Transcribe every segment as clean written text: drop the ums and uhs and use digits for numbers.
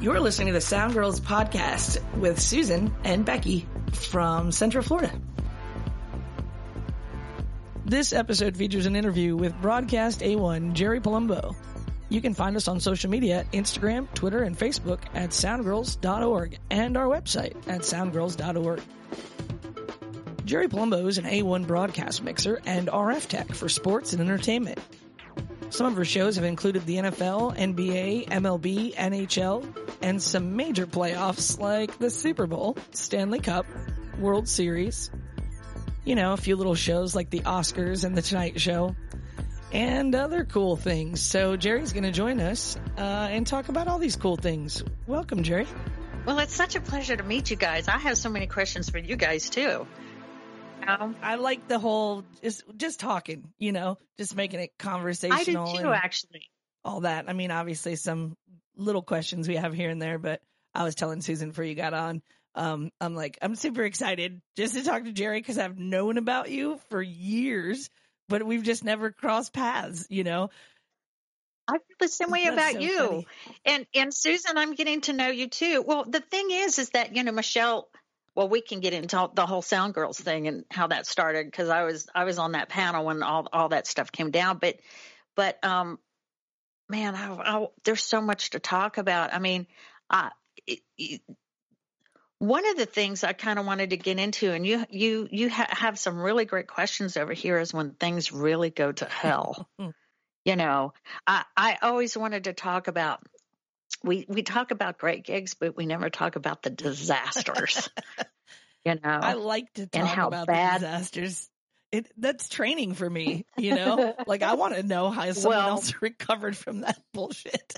You're listening to the Sound Girls podcast with Susan and Becky from Central Florida. This episode features an interview with Broadcast A1 Jerry Palumbo. You can find us on social media, Instagram, Twitter, and Facebook at soundgirls.org and our website at soundgirls.org. Jerry Palumbo is an A1 broadcast mixer and RF tech for sports and entertainment. Some of her shows have included the NFL, NBA, MLB, NHL, and some major playoffs like the Super Bowl, Stanley Cup, World Series, a few little shows like the Oscars and the Tonight Show, and other cool things. So Jerry's going to join us and talk about all these cool things. Welcome, Jerry. Well, it's such a pleasure to meet you guys. I have so many questions for you guys, too. I like the whole just talking, just making it conversational. I do too, actually. All that. I mean, obviously some little questions we have here and there, but I was telling Susan before you got on, I'm super excited just to talk to Jerry because I've known about you for years, but we've just never crossed paths, I feel the same way about so you. Funny. And Susan, I'm getting to know you too. Well, the thing is that, Michelle, well, we can get into the whole Sound Girls thing and how that started because I was on that panel when all that stuff came down. But man, there's so much to talk about. I mean, one of the things I kind of wanted to get into, and you have some really great questions over here, is when things really go to hell. I always wanted to talk about. We talk about great gigs, but we never talk about the disasters. I like to talk about the disasters. That's training for me, Like I want to know how someone else recovered from that bullshit.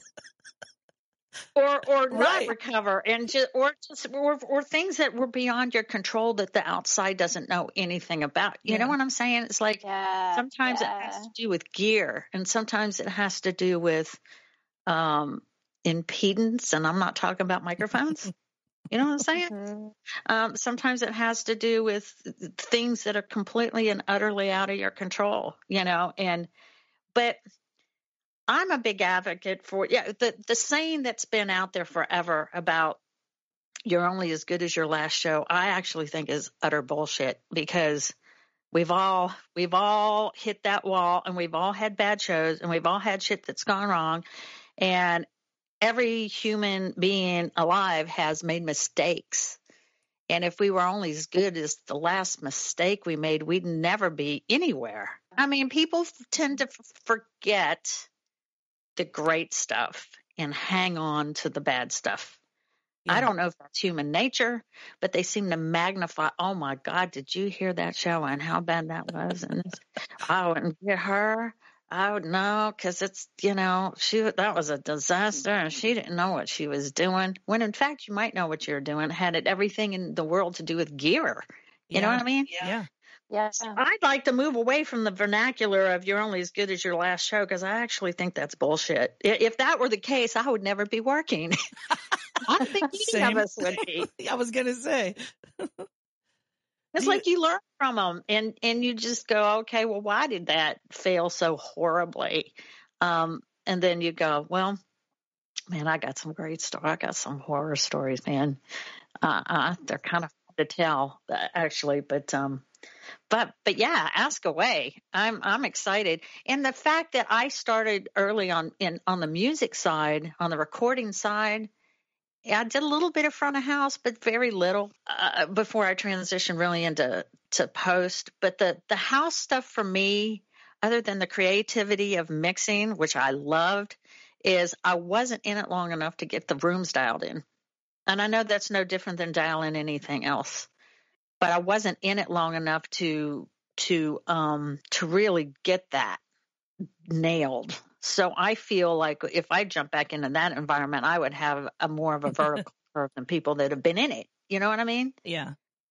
or not recover, and or things that were beyond your control that the outside doesn't know anything about. You know what I'm saying? It's like sometimes it has to do with gear, and sometimes it has to do with impedance, and I'm not talking about microphones. You know what I'm saying? Sometimes it has to do with things that are completely and utterly out of your control, but I'm a big advocate for the saying that's been out there forever about you're only as good as your last show. I actually think is utter bullshit because we've all hit that wall, and we've all had bad shows, and we've all had shit that's gone wrong, and every human being alive has made mistakes. And if we were only as good as the last mistake we made, we'd never be anywhere. I mean, people tend to forget the great stuff and hang on to the bad stuff. Yeah. I don't know if that's human nature, but they seem to magnify, oh my God, did you hear that show and how bad that was? And I wouldn't get her. I would know because it's, that was a disaster and she didn't know what she was doing. When in fact, you might know what you're doing had it everything in the world to do with gear. You know what I mean? Yeah. Yes. I'd like to move away from the vernacular of you're only as good as your last show because I actually think that's bullshit. If that were the case, I would never be working. I don't think any of us would be. I was going to say. It's like you learn from them and you just go, okay, well, why did that fail so horribly? And then you go, well, man, I got some great stories. I got some horror stories, man. They're kind of fun to tell, actually, but yeah, ask away. I'm excited. And the fact that I started early on the music side, on the recording side, I did a little bit of front of house, but very little before I transitioned really into post. But the house stuff for me, other than the creativity of mixing, which I loved, is I wasn't in it long enough to get the rooms dialed in. And I know that's no different than dialing anything else. But I wasn't in it long enough to really get that nailed. So I feel like if I jump back into that environment, I would have a more of a vertical curve than people that have been in it. You know what I mean? Yeah.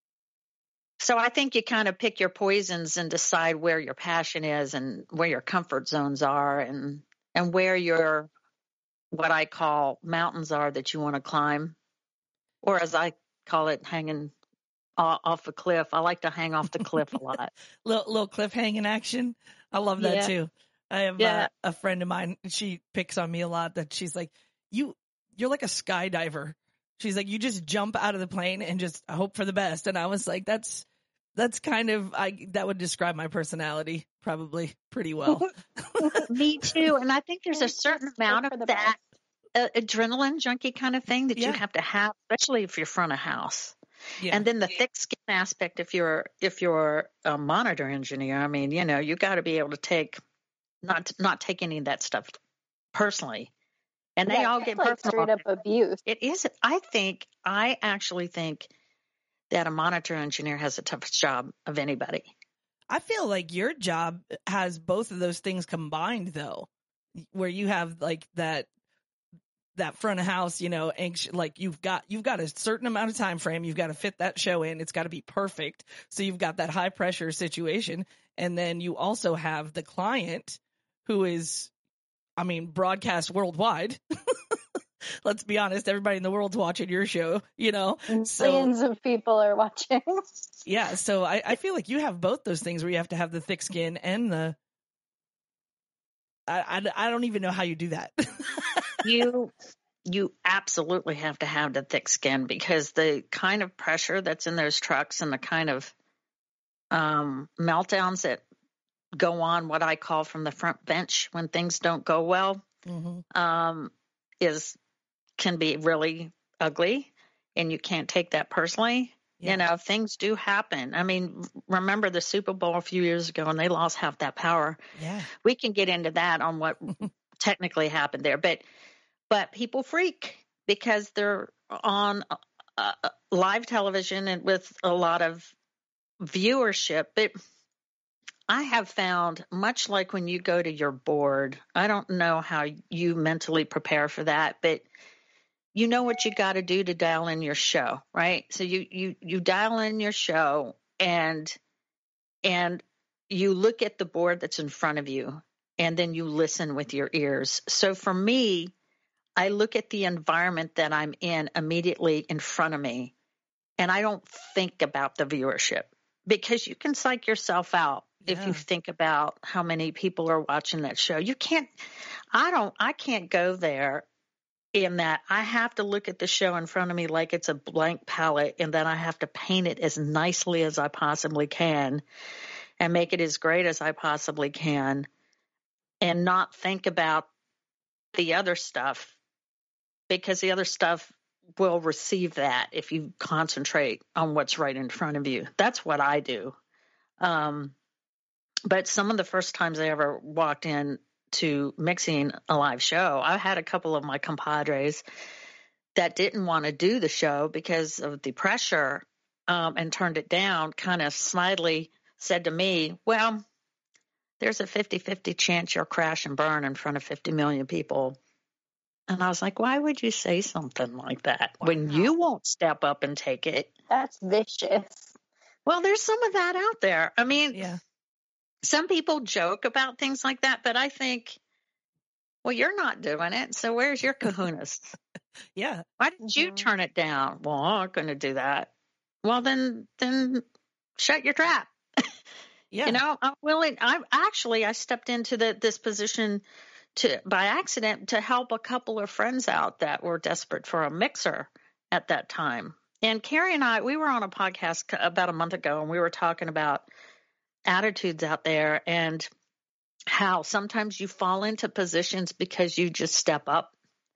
So I think you kind of pick your poisons and decide where your passion is and where your comfort zones are and where your, what I call mountains are that you want to climb, or as I call it, hanging off a cliff. I like to hang off the cliff a lot. little cliff hanging action. I love that too. I have a friend of mine. She picks on me a lot that she's like, you you're like a skydiver. She's like, you just jump out of the plane and just hope for the best. And I was like, that's kind of, that would describe my personality probably pretty well. Me too. And I think there's a certain amount of that adrenaline junkie kind of thing that you have to have, especially if you're front of house. Yeah. And then the thick skin aspect, if you're a monitor engineer, I mean, you got to be able to not take any of that stuff personally. And they all get like straight up abuse. It is. I actually think that a monitor engineer has the toughest job of anybody. I feel like your job has both of those things combined, though, where you have like that front of house, anxious, like you've got a certain amount of time frame. You've got to fit that show in. It's got to be perfect. So you've got that high pressure situation. And then you also have the client who is, broadcast worldwide. Let's be honest. Everybody in the world's watching your show, Millions of people are watching. Yeah. So I feel like you have both those things where you have to have the thick skin and I don't even know how you do that. You absolutely have to have the thick skin, because the kind of pressure that's in those trucks and the kind of meltdowns that go on, what I call from the front bench when things don't go well, can be really ugly, and you can't take that personally. Yeah. Things do happen. Remember the Super Bowl a few years ago, and they lost half that power. Yeah. We can get into that on what technically happened there, but people freak because they're on live television and with a lot of viewership. But I have found, much like when you go to your board, I don't know how you mentally prepare for that, but you know what you got to do to dial in your show, right? So you dial in your show and you look at the board that's in front of you, and then you listen with your ears. So for me, I look at the environment that I'm in immediately in front of me, and I don't think about the viewership, because you can psych yourself out if you think about how many people are watching that show. I can't go there in that. I have to look at the show in front of me like it's a blank palette, and then I have to paint it as nicely as I possibly can and make it as great as I possibly can, and not think about the other stuff, because the other stuff will receive that if you concentrate on what's right in front of you. That's what I do. But some of the first times I ever walked in to mixing a live show, I had a couple of my compadres that didn't want to do the show because of the pressure, and turned it down, kind of snidely said to me, well, there's a 50-50 chance you'll crash and burn in front of 50 million people. And I was like, why would you say something like that when you won't step up and take it? That's vicious. Well, there's some of that out there. Some people joke about things like that, but I think, well, you're not doing it, so where's your kahunas? Yeah. Why did you turn it down? Well, I'm not going to do that. Well, then shut your trap. Yeah. I'm willing. I stepped into this position by accident to help a couple of friends out that were desperate for a mixer at that time. And Carrie and I, we were on a podcast about a month ago, and we were talking about attitudes out there and how sometimes you fall into positions because you just step up.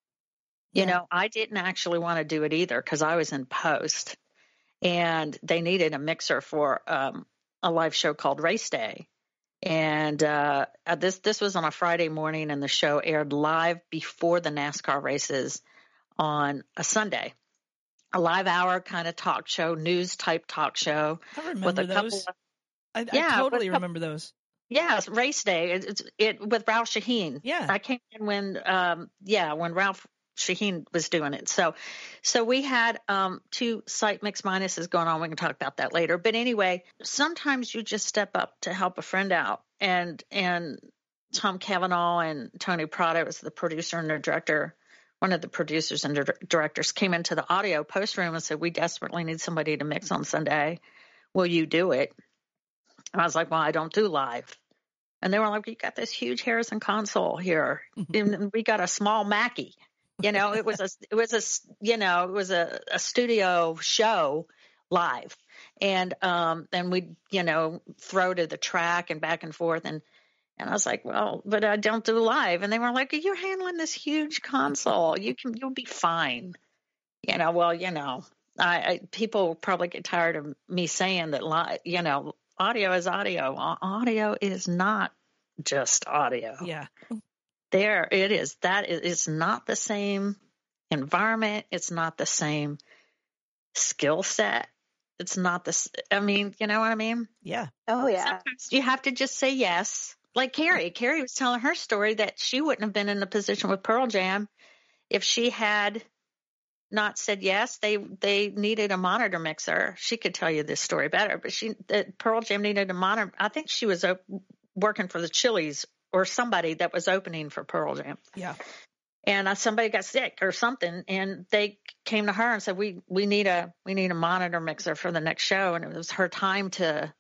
I didn't actually want to do it either, because I was in post, and they needed a mixer for a live show called Race Day. And this was on a Friday morning, and the show aired live before the NASCAR races on a Sunday. A live hour kind of talk show, news type talk show. I remember those. I totally remember those. Yes, Race Day. It with Ralph Sheheen. Yeah, I came in when Ralph Sheheen was doing it. So we had two site mix minuses going on. We can talk about that later. But anyway, sometimes you just step up to help a friend out. And Tom Cavanaugh and Tony Prado was the producer and the director. One of the producers and directors came into the audio post room and said, we desperately need somebody to mix on Sunday. Will you do it? And I was like, well, I don't do live. And they were like, you got this huge Harrison console here. And we got a small Mackie. It was a studio show live. And we'd, throw to the track and back and forth. And I was like, well, but I don't do live. And they were like, you're handling this huge console. You'll be fine. People probably get tired of me saying that, audio is audio. Audio is not just audio. Yeah. There it is. It's not the same environment. It's not the same skill set. It's not you know what I mean? Yeah. Oh, yeah. Sometimes you have to just say yes. Like Carrie. Carrie was telling her story that she wouldn't have been in the position with Pearl Jam if she had not said yes. They needed a monitor mixer. She could tell you this story better, but Pearl Jam needed a monitor. I think she was working for the Chili's or somebody that was opening for Pearl Jam. Yeah. And somebody got sick or something, and they came to her and said, we need a monitor mixer for the next show. And it was her time to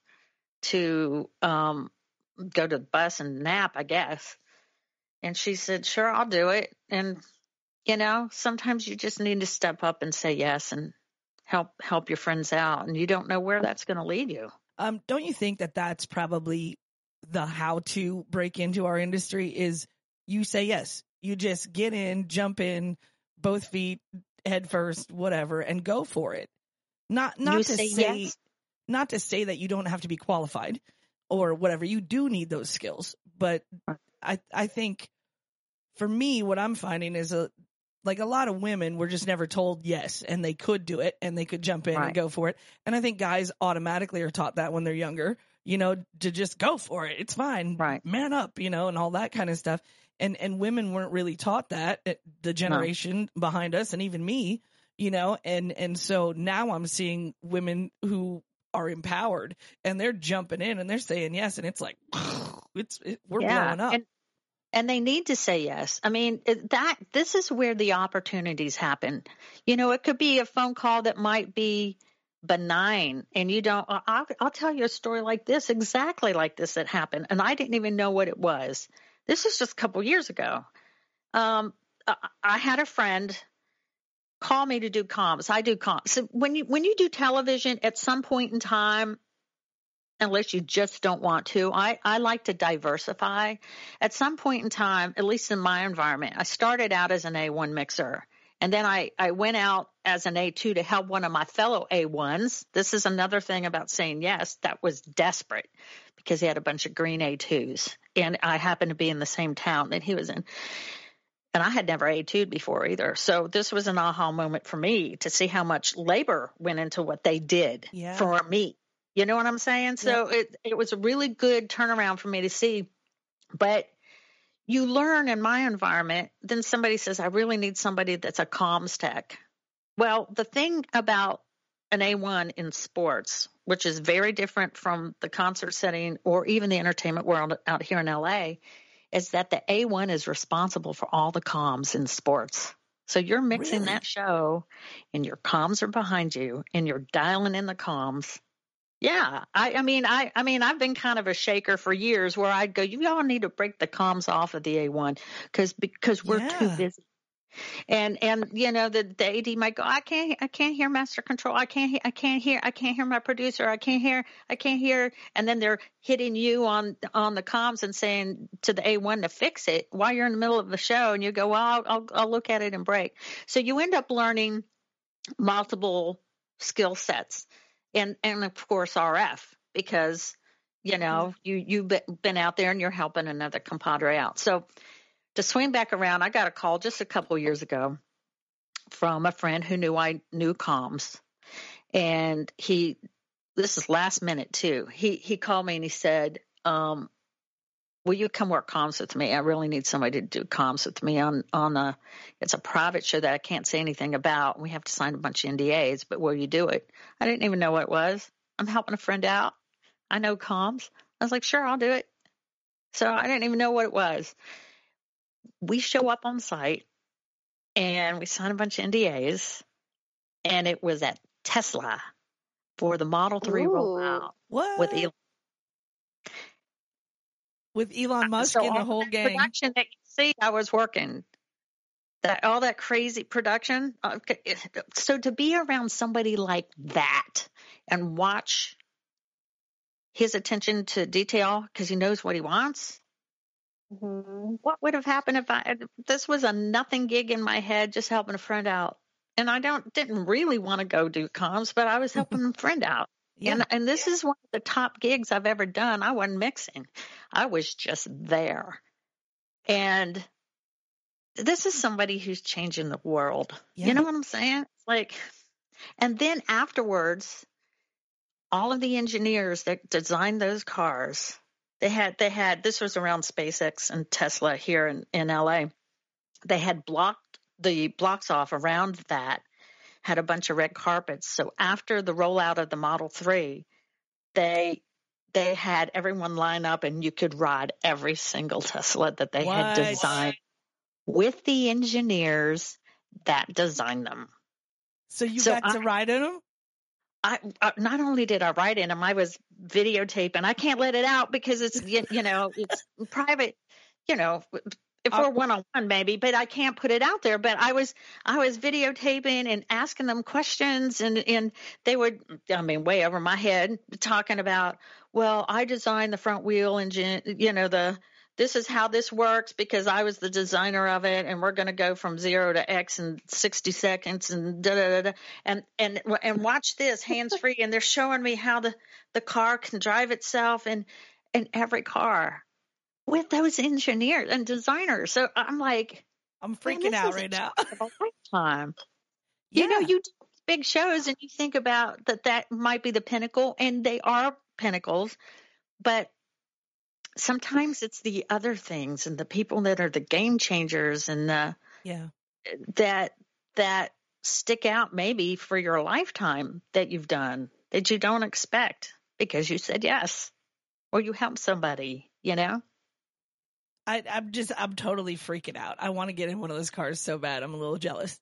go to the bus and nap, I guess. And she said, sure, I'll do it. And, sometimes you just need to step up and say yes and help your friends out. And you don't know where that's going to lead you. Don't you think that that's probably the how to break into our industry is you say yes. You just get in, jump in, both feet, head first, whatever, and go for it. Not to say that you don't have to be qualified or whatever. You do need those skills. But I think for me, what I'm finding is a lot of women were just never told yes, and they could do it and they could jump in and go for it. And I think guys automatically are taught that when they're younger, to just go for it. It's fine. Right. Man up, and all that kind of stuff. And women weren't really taught that, the generation behind us, and even me, and so now I'm seeing women who are empowered and they're jumping in and they're saying yes. And it's like, we're blowing up. And they need to say yes. I mean, this is where the opportunities happen. It could be a phone call that might be benign, and I'll tell you a story like this, exactly like this that happened. And I didn't even know what it was. This was just a couple years ago. I had a friend call me to do comms. I do comms. So when you do television, at some point in time, unless you just don't want to, I like to diversify. At some point in time, at least in my environment, I started out as an A1 mixer. And then I went out as an A2 to help one of my fellow A1s. This is another thing about saying yes that was desperate, because he had a bunch of green A2s. And I happened to be in the same town that he was in. And I had never A2'd before either. So this was an aha moment for me to see how much labor went into what they did for me. You know what I'm saying? So it was a really good turnaround for me to see. But you learn in my environment, then somebody says, I really need somebody that's a comms tech. Well, the thing about an A1 in sports, which is very different from the concert setting or even the entertainment world out here in LA, is that the A1 is responsible for all the comms in sports. So you're mixing that show and your comms are behind you and you're dialing in the comms. Yeah. I mean, I've been kind of a shaker for years where I'd go, you all need to break the comms off of the A1 because we're too busy. And the AD might go, I can't hear master control. I can't hear my producer. I can't hear. And then they're hitting you on the comms and saying to the A1 to fix it while you're in the middle of the show. And you go, well, I'll look at it and break. So you end up learning multiple skill sets. And of course RF, because you've been out there and you're helping another compadre out. So to swing back around, I got a call just a couple of years ago from a friend who knew I knew comms, and this is last minute too. He called me and he said, will you come work comms with me? I really need somebody to do comms with me on it's a private show that I can't say anything about. We have to sign a bunch of NDAs, but will you do it? I didn't even know what it was. I'm helping a friend out. I know comms. I was like, sure, I'll do it. So I didn't even know what it was. We show up on site and we sign a bunch of NDAs, and it was at Tesla for the Model 3 rollout with Elon. With Elon Musk and the whole gang. Production that you see, I was working. all that crazy production. So to be around somebody like that and watch his attention to detail because he knows what he wants. Mm-hmm. What would have happened if this was a nothing gig in my head, just helping a friend out? And I didn't really want to go do comms, but I was helping a friend out. Yeah. And this is one of the top gigs I've ever done. I wasn't mixing. I was just there. And this is somebody who's changing the world. Yeah. You know what I'm saying? It's like, and then afterwards, all of the engineers that designed those cars, they had, this was around SpaceX and Tesla here in LA. They had blocked the blocks off around that, had a bunch of red carpets. So after the rollout of the Model 3, they had everyone line up and you could ride every single Tesla that they had designed with the engineers that designed them. So you got to ride in them? I not only did I ride in them, I was videotaping. I can't let it out because it's, it's private, if we're one-on-one maybe, but I can't put it out there. But I was videotaping and asking them questions and they would, way over my head talking about, well, I designed the front wheel engine, this is how this works because I was the designer of it, and we're going to go from 0 to X in 60 seconds and and watch this hands free. And they're showing me how the car can drive itself in every car with those engineers and designers. So I'm like, I'm freaking out right now. Lifetime. Yeah. You do big shows and you think about that might be the pinnacle, and they are pinnacles, but sometimes it's the other things and the people that are the game changers and that stick out maybe for your lifetime that you've done that you don't expect because you said yes or you helped somebody, I'm totally freaking out. I want to get in one of those cars so bad. I'm a little jealous.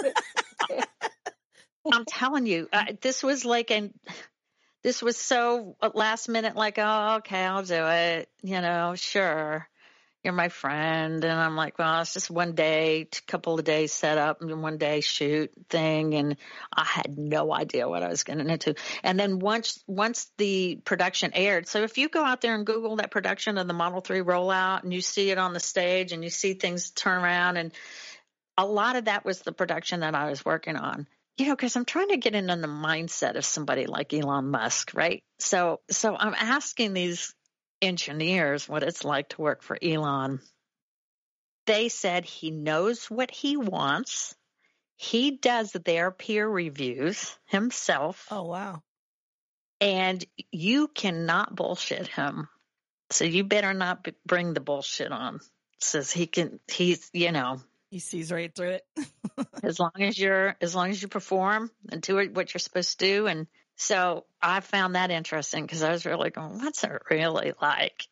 I'm telling you, this was so last minute, like, oh, okay, I'll do it. Sure. You're my friend. And I'm like, well, it's just one day, couple of days set up and one day shoot thing. And I had no idea what I was getting into. And then once the production aired, so if you go out there and Google that production of the Model 3 rollout and you see it on the stage and you see things turn around, and a lot of that was the production that I was working on. Because I'm trying to get into the mindset of somebody like Elon Musk, right? So I'm asking these engineers what it's like to work for Elon. They said he knows what he wants. He does their peer reviews himself. Oh, wow. And you cannot bullshit him. So you better not bring the bullshit on. Says he's. He sees right through it. as long as you perform and do what you're supposed to do. And so I found that interesting because I was really going, what's it really like?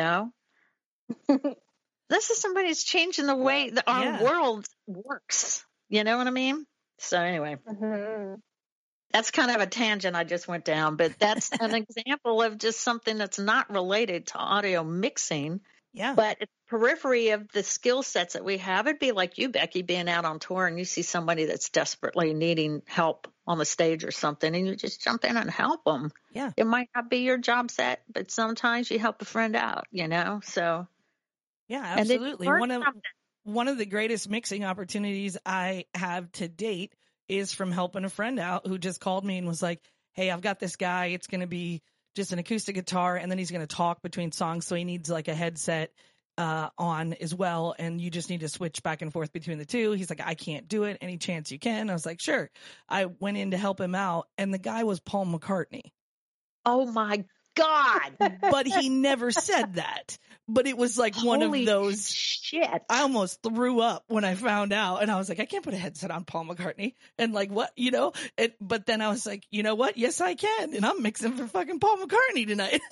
This is somebody who's changing the way that our world works. You know what I mean? So anyway, that's kind of a tangent I just went down, but that's an example of just something that's not related to audio mixing. Yeah. But it's periphery of the skill sets that we have. It'd be like you, Becky, being out on tour and you see somebody that's desperately needing help on the stage or something, and you just jump in and help them. Yeah. It might not be your job set, but sometimes you help a friend out, So. Yeah, absolutely. One of the greatest mixing opportunities I have to date is from helping a friend out who just called me and was like, hey, I've got this guy. It's going to be just an acoustic guitar, and then he's going to talk between songs, so he needs like a headset on as well, and you just need to switch back and forth between the two. He's like, I can't do it. Any chance you can? I was like, sure. I went in to help him out, and the guy was Paul McCartney. Oh my God. But he never said that. But it was like one of those shit. I almost threw up when I found out, and I was like, I can't put a headset on Paul McCartney. And like, what, but then I was like, you know what? Yes, I can. And I'm mixing for fucking Paul McCartney tonight.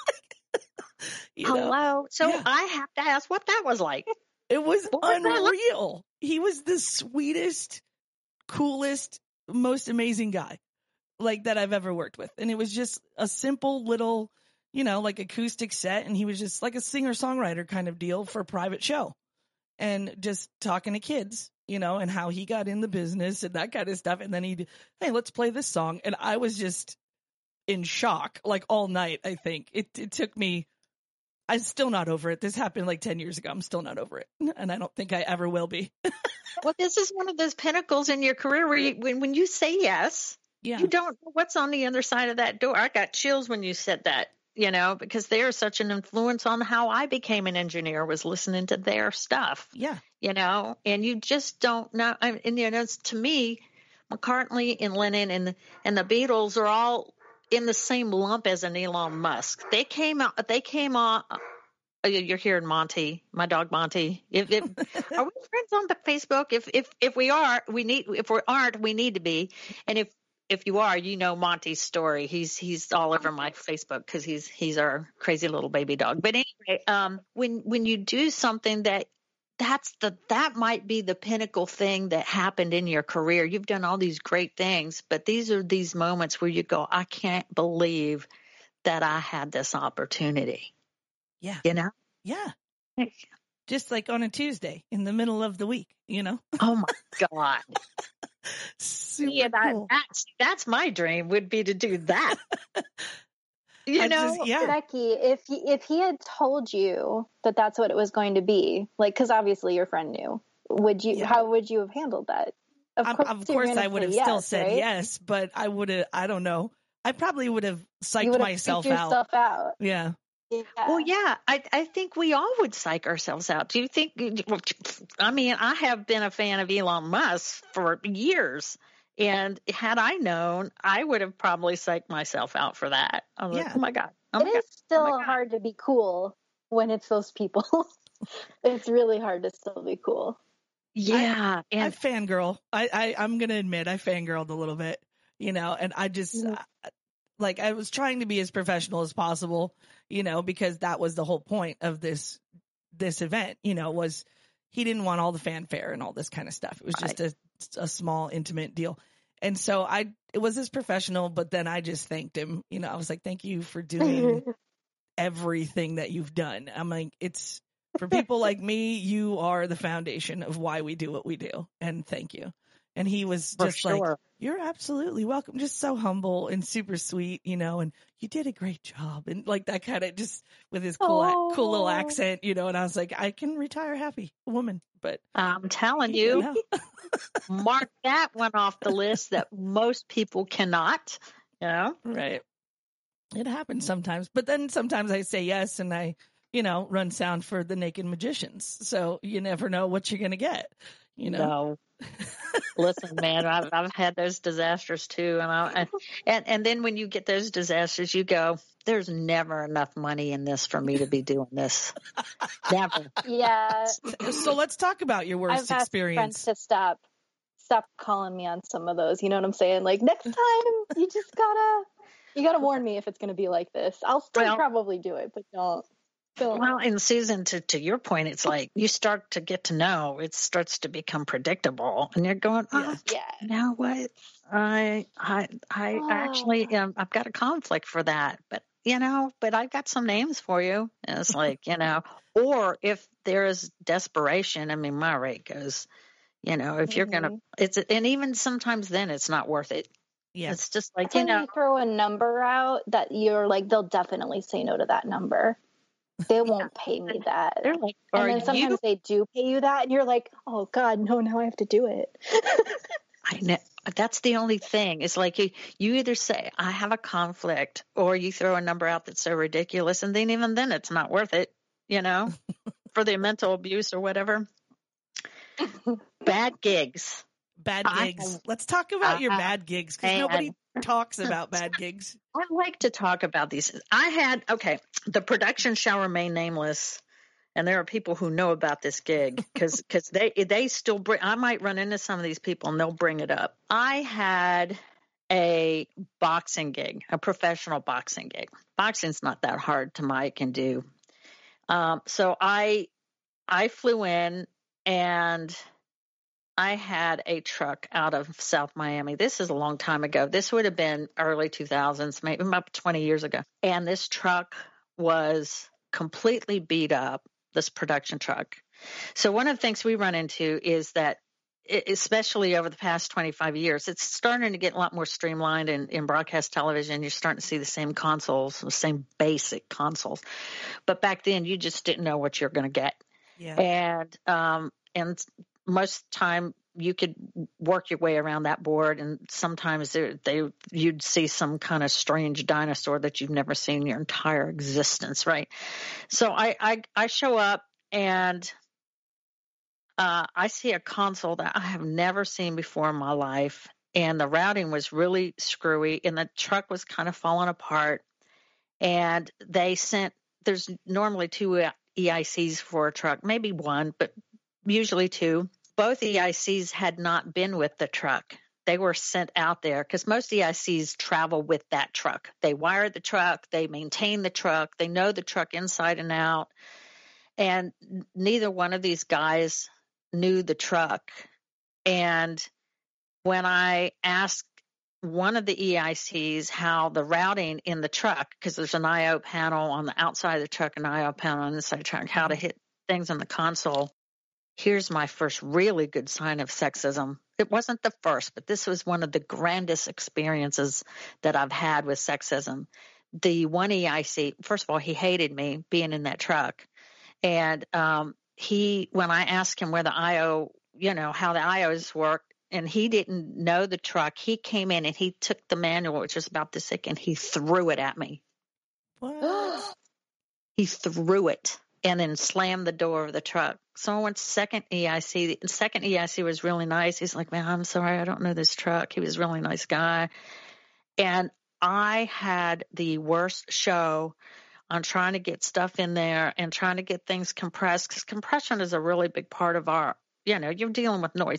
Hello. So yeah. I have to ask what that was like. It was unreal. He was the sweetest, coolest, most amazing guy like that I've ever worked with. And it was just a simple little, like acoustic set. And he was just like a singer-songwriter kind of deal for a private show and just talking to kids and how he got in the business and that kind of stuff. And then hey, let's play this song. And I was just in shock, like all night, I think. It took me, I'm still not over it. This happened like 10 years ago. I'm still not over it. And I don't think I ever will be. Well, this is one of those pinnacles in your career where when you say yes, you don't know what's on the other side of that door. I got chills when you said that, because they are such an influence on how I became an engineer, was listening to their stuff. Yeah. And you just don't know. And, to me, McCartney and Lennon and the Beatles are all in the same lump as an Elon Musk. They came on. You're hearing Monty, my dog Monty. Are we friends on Facebook? If we are, we need. If we aren't, we need to be. And if you are, Monty's story. He's all over my Facebook because he's our crazy little baby dog. But anyway, when you do something that might be the pinnacle thing that happened in your career. You've done all these great things, but these are these moments where you go, I can't believe that I had this opportunity. Yeah. Yeah. Just like on a Tuesday in the middle of the week, Oh my God. Super cool. That's my dream, would be to do that. Becky, if he had told you that that's what it was going to be, like, because obviously your friend knew, how would you have handled that? Of course I would have still said yes, but I would have, I don't know. I probably would have psyched myself out. Yeah. Well, yeah, I think we all would psych ourselves out. Do you think? I mean, I have been a fan of Elon Musk for years, and had I known, I would have probably psyched myself out for that. I was like, oh my God. It is still hard to be cool when it's those people. It's really hard to still be cool. Yeah. I fangirl. I'm going to admit I fangirled a little bit, and I just, I was trying to be as professional as possible, because that was the whole point of this event, was he didn't want all the fanfare and all this kind of stuff. It was just a small, intimate deal. And so it was as professional, but then I just thanked him. I was like, thank you for doing everything that you've done. I'm like, it's for people like me, you are the foundation of why we do what we do. And thank you. And he was just like, you're absolutely welcome. Just so humble and super sweet, and you did a great job. And like that kind of just with his cool little accent, and I was like, I can retire happy, woman. But I'm telling you, mark that one off the list that most people cannot, Right. It happens sometimes. But then sometimes I say yes and I, run sound for the Naked Magicians. So you never know what you're going to get, No. Listen, man, I've had those disasters too, and then when you get those disasters, you go, "There's never enough money in this for me to be doing this." Never. Yeah. So let's talk about your worst experience. I've asked friends to stop calling me on some of those. You know what I'm saying? Like next time, you just gotta warn me if it's gonna be like this. I'll still probably do it, but don't. Well, and Susan, to your point, it's like you start to get to know, it starts to become predictable, and you're going, you know what? I actually I've got a conflict for that, but I've got some names for you. And it's like, or if there is desperation, I mean, my rate goes, if you're gonna, and even sometimes then it's not worth it. Yeah, it's just like you throw a number out that you're like, they'll definitely say no to that number. They won't pay me that. They're like, and then sometimes they do pay you that, and you're like, oh God, no, now I have to do it. I know. That's the only thing. It's like you either say, I have a conflict, or you throw a number out that's so ridiculous, and then even then it's not worth it, for the mental abuse or whatever. Bad gigs. Bad gigs. Let's talk about your bad gigs, because nobody talks about bad gigs. I like to talk about these. The production shall remain nameless, and there are people who know about this gig because they still bring. I might run into some of these people and they'll bring it up. I had a boxing gig, a professional boxing gig. Boxing's not that hard to mic and do. So I flew in and I had a truck out of South Miami. This is a long time ago. This would have been early 2000s, maybe about 20 years ago. And this truck was completely beat up, this production truck. So one of the things we run into is that especially over the past 25 years, it's starting to get a lot more streamlined in broadcast television. You're starting to see the same consoles, the same basic consoles. But back then, you just didn't know what you're going to get. Yeah. And most time you could work your way around that board, and sometimes you'd see some kind of strange dinosaur that you've never seen in your entire existence, right? So I show up and I see a console that I have never seen before in my life, and the routing was really screwy, and the truck was kind of falling apart. And there's normally 2 EICs for a truck, maybe 1, but usually 2. Both EICs had not been with the truck. They were sent out there because most EICs travel with that truck. They wire the truck, they maintain the truck, they know the truck inside and out. And neither one of these guys knew the truck. And when I asked one of the EICs how the routing in the truck, because there's an I/O panel on the outside of the truck, an I/O panel on the inside of the truck, how to hit things in the console. Here's my first really good sign of sexism. It wasn't the first, but this was one of the grandest experiences that I've had with sexism. The one EIC, first of all, he hated me being in that truck. And when I asked him where the I/O, how the I/Os work, and he didn't know the truck, he came in and he took the manual, which was about this thick, and he threw it at me. What? He threw it and then slammed the door of the truck. So I went to second EIC. The second EIC was really nice. He's like, man, I'm sorry, I don't know this truck. He was a really nice guy. And I had the worst show on trying to get stuff in there and trying to get things compressed, because compression is a really big part of our, you're dealing with noise.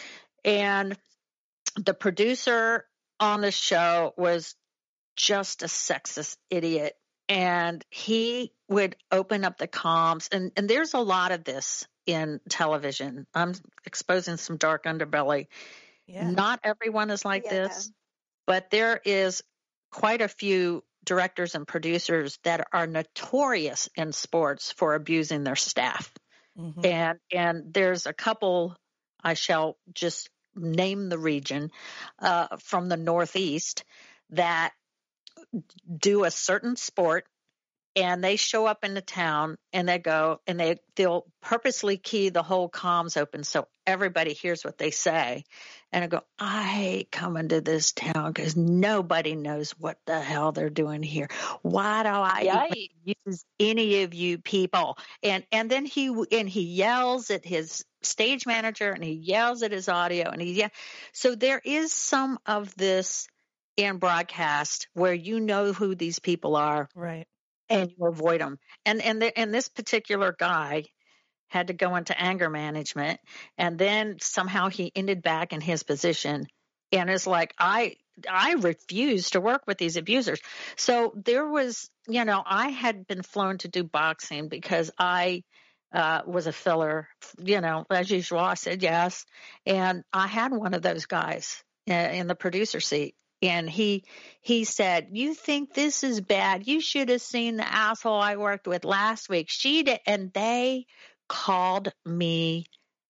And the producer on the show was just a sexist idiot. And he would open up the comms. And there's a lot of this in television. I'm exposing some dark underbelly. Yeah. Not everyone is like this, but there is quite a few directors and producers that are notorious in sports for abusing their staff. Mm-hmm. And there's a couple, I shall just name the region, from the Northeast that do a certain sport, and they show up in the town and they go and they'll purposely key the whole comms open so everybody hears what they say. And I go, I hate coming to this town because nobody knows what the hell they're doing here. Why do I use any of you people? And then he yells at his stage manager and he yells at his audio and so there is some of this in broadcast where you know who these people are, right? And you avoid them. And this particular guy had to go into anger management, and then somehow he ended back in his position. And it's like, I refuse to work with these abusers. So there was, I had been flown to do boxing because I was a filler, as usual. I said yes. And I had one of those guys in the producer seat. And he said, you think this is bad? You should have seen the asshole I worked with last week. She did. And they called me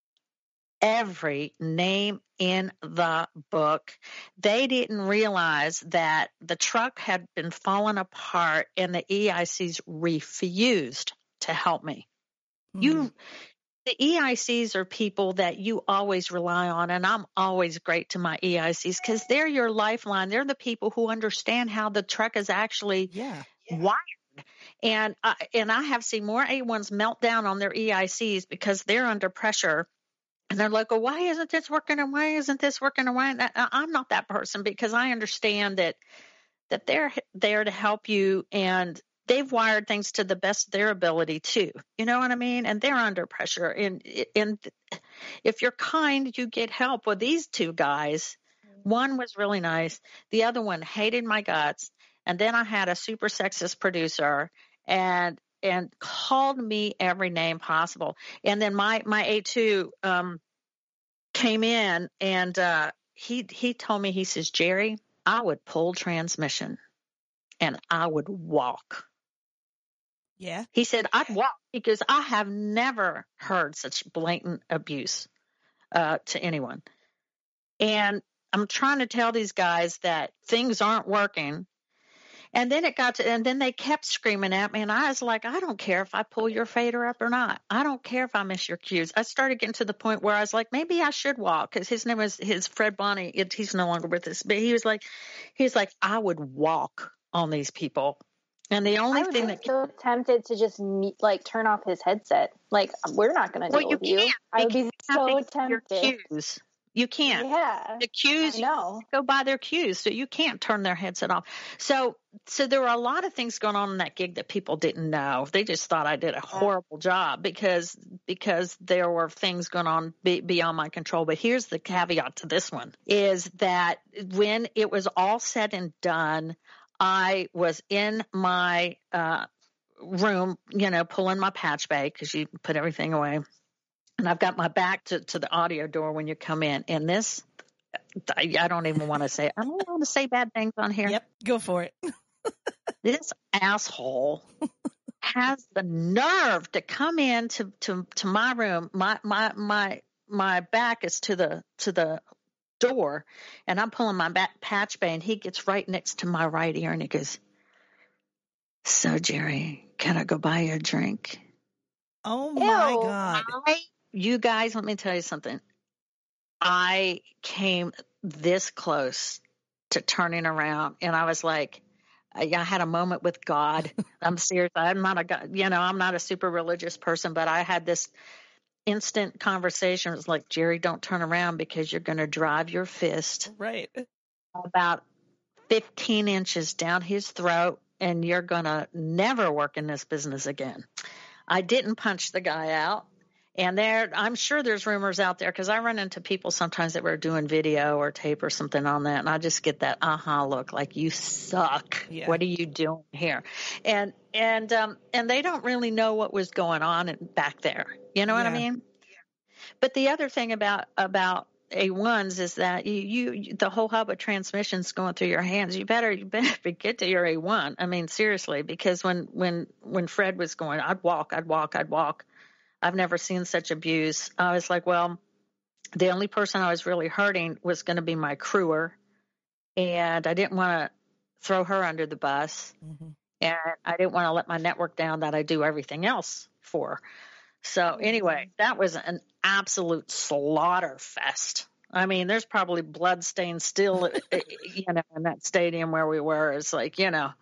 every name in the book. They didn't realize that the truck had been falling apart and the EICs refused to help me. Mm-hmm. The EICs are people that you always rely on, and I'm always great to my EICs because they're your lifeline. They're the people who understand how the truck is actually wired. And I have seen more A1s melt down on their EICs because they're under pressure. And they're like, oh, why isn't this working? And why isn't this working? And why? I'm not that person because I understand that they're there to help you, and they've wired things to the best of their ability too. You know what I mean? And they're under pressure. And if you're kind, you get help. Well, these two guys, one was really nice. The other one hated my guts. And then I had a super sexist producer and called me every name possible. And then my A2 came in and he told me, he says, Jerry, I would pull transmission and I would walk. Yeah. He said, I'd walk because I have never heard such blatant abuse. to anyone. And I'm trying to tell these guys that things aren't working. And then and then they kept screaming at me, and I was like, I don't care if I pull your fader up or not. I don't care if I miss your cues. I started getting to the point where I was like, maybe I should walk, because his name was Fred Bonney. He's no longer with us, but he was like, I would walk on these people. And the only thing that so tempted to just turn off his headset. Like, we're not going to deal with you. I would be so tempted. You can't. Yeah. The cues, go by their cues, so you can't turn their headset off. So there were a lot of things going on in that gig that people didn't know. They just thought I did a horrible job because there were things going on beyond my control. But here's the caveat to this one, is that when it was all said and done, I was in my room, pulling my patch bay, because you put everything away. And I've got my back to the audio door when you come in. And this, I don't even want to say, I don't want to say bad things on here. Yep, go for it. This asshole has the nerve to come in to my room. My back is to the door, and I'm pulling my back patch bay, and he gets right next to my right ear, and he goes, "So, Jerry, can I go buy you a drink?" Oh my God. You guys, let me tell you something. I came this close to turning around, and I was like, I had a moment with God. I'm serious. I'm not I'm not a super religious person, but I had this instant conversation. It was like, Jerry, don't turn around, because you're going to drive your fist right about 15 inches down his throat, and you're going to never work in this business again. I didn't punch the guy out. And I'm sure there's rumors out there, because I run into people sometimes that were doing video or tape or something on that, and I just get that look, like, you suck. Yeah. What are you doing here? And they don't really know what was going on back there. You know what I mean? But the other thing about A1s is that you the whole hub of transmissions going through your hands. You better get to your A1. I mean, seriously, because when Fred was going, I'd walk. I've never seen such abuse. I was like, well, the only person I was really hurting was going to be my crewer, and I didn't want to throw her under the bus, and I didn't want to let my network down that I do everything else for. So anyway, that was an absolute slaughter fest. I mean, there's probably blood stains still, in that stadium where we were. It's like, Do you know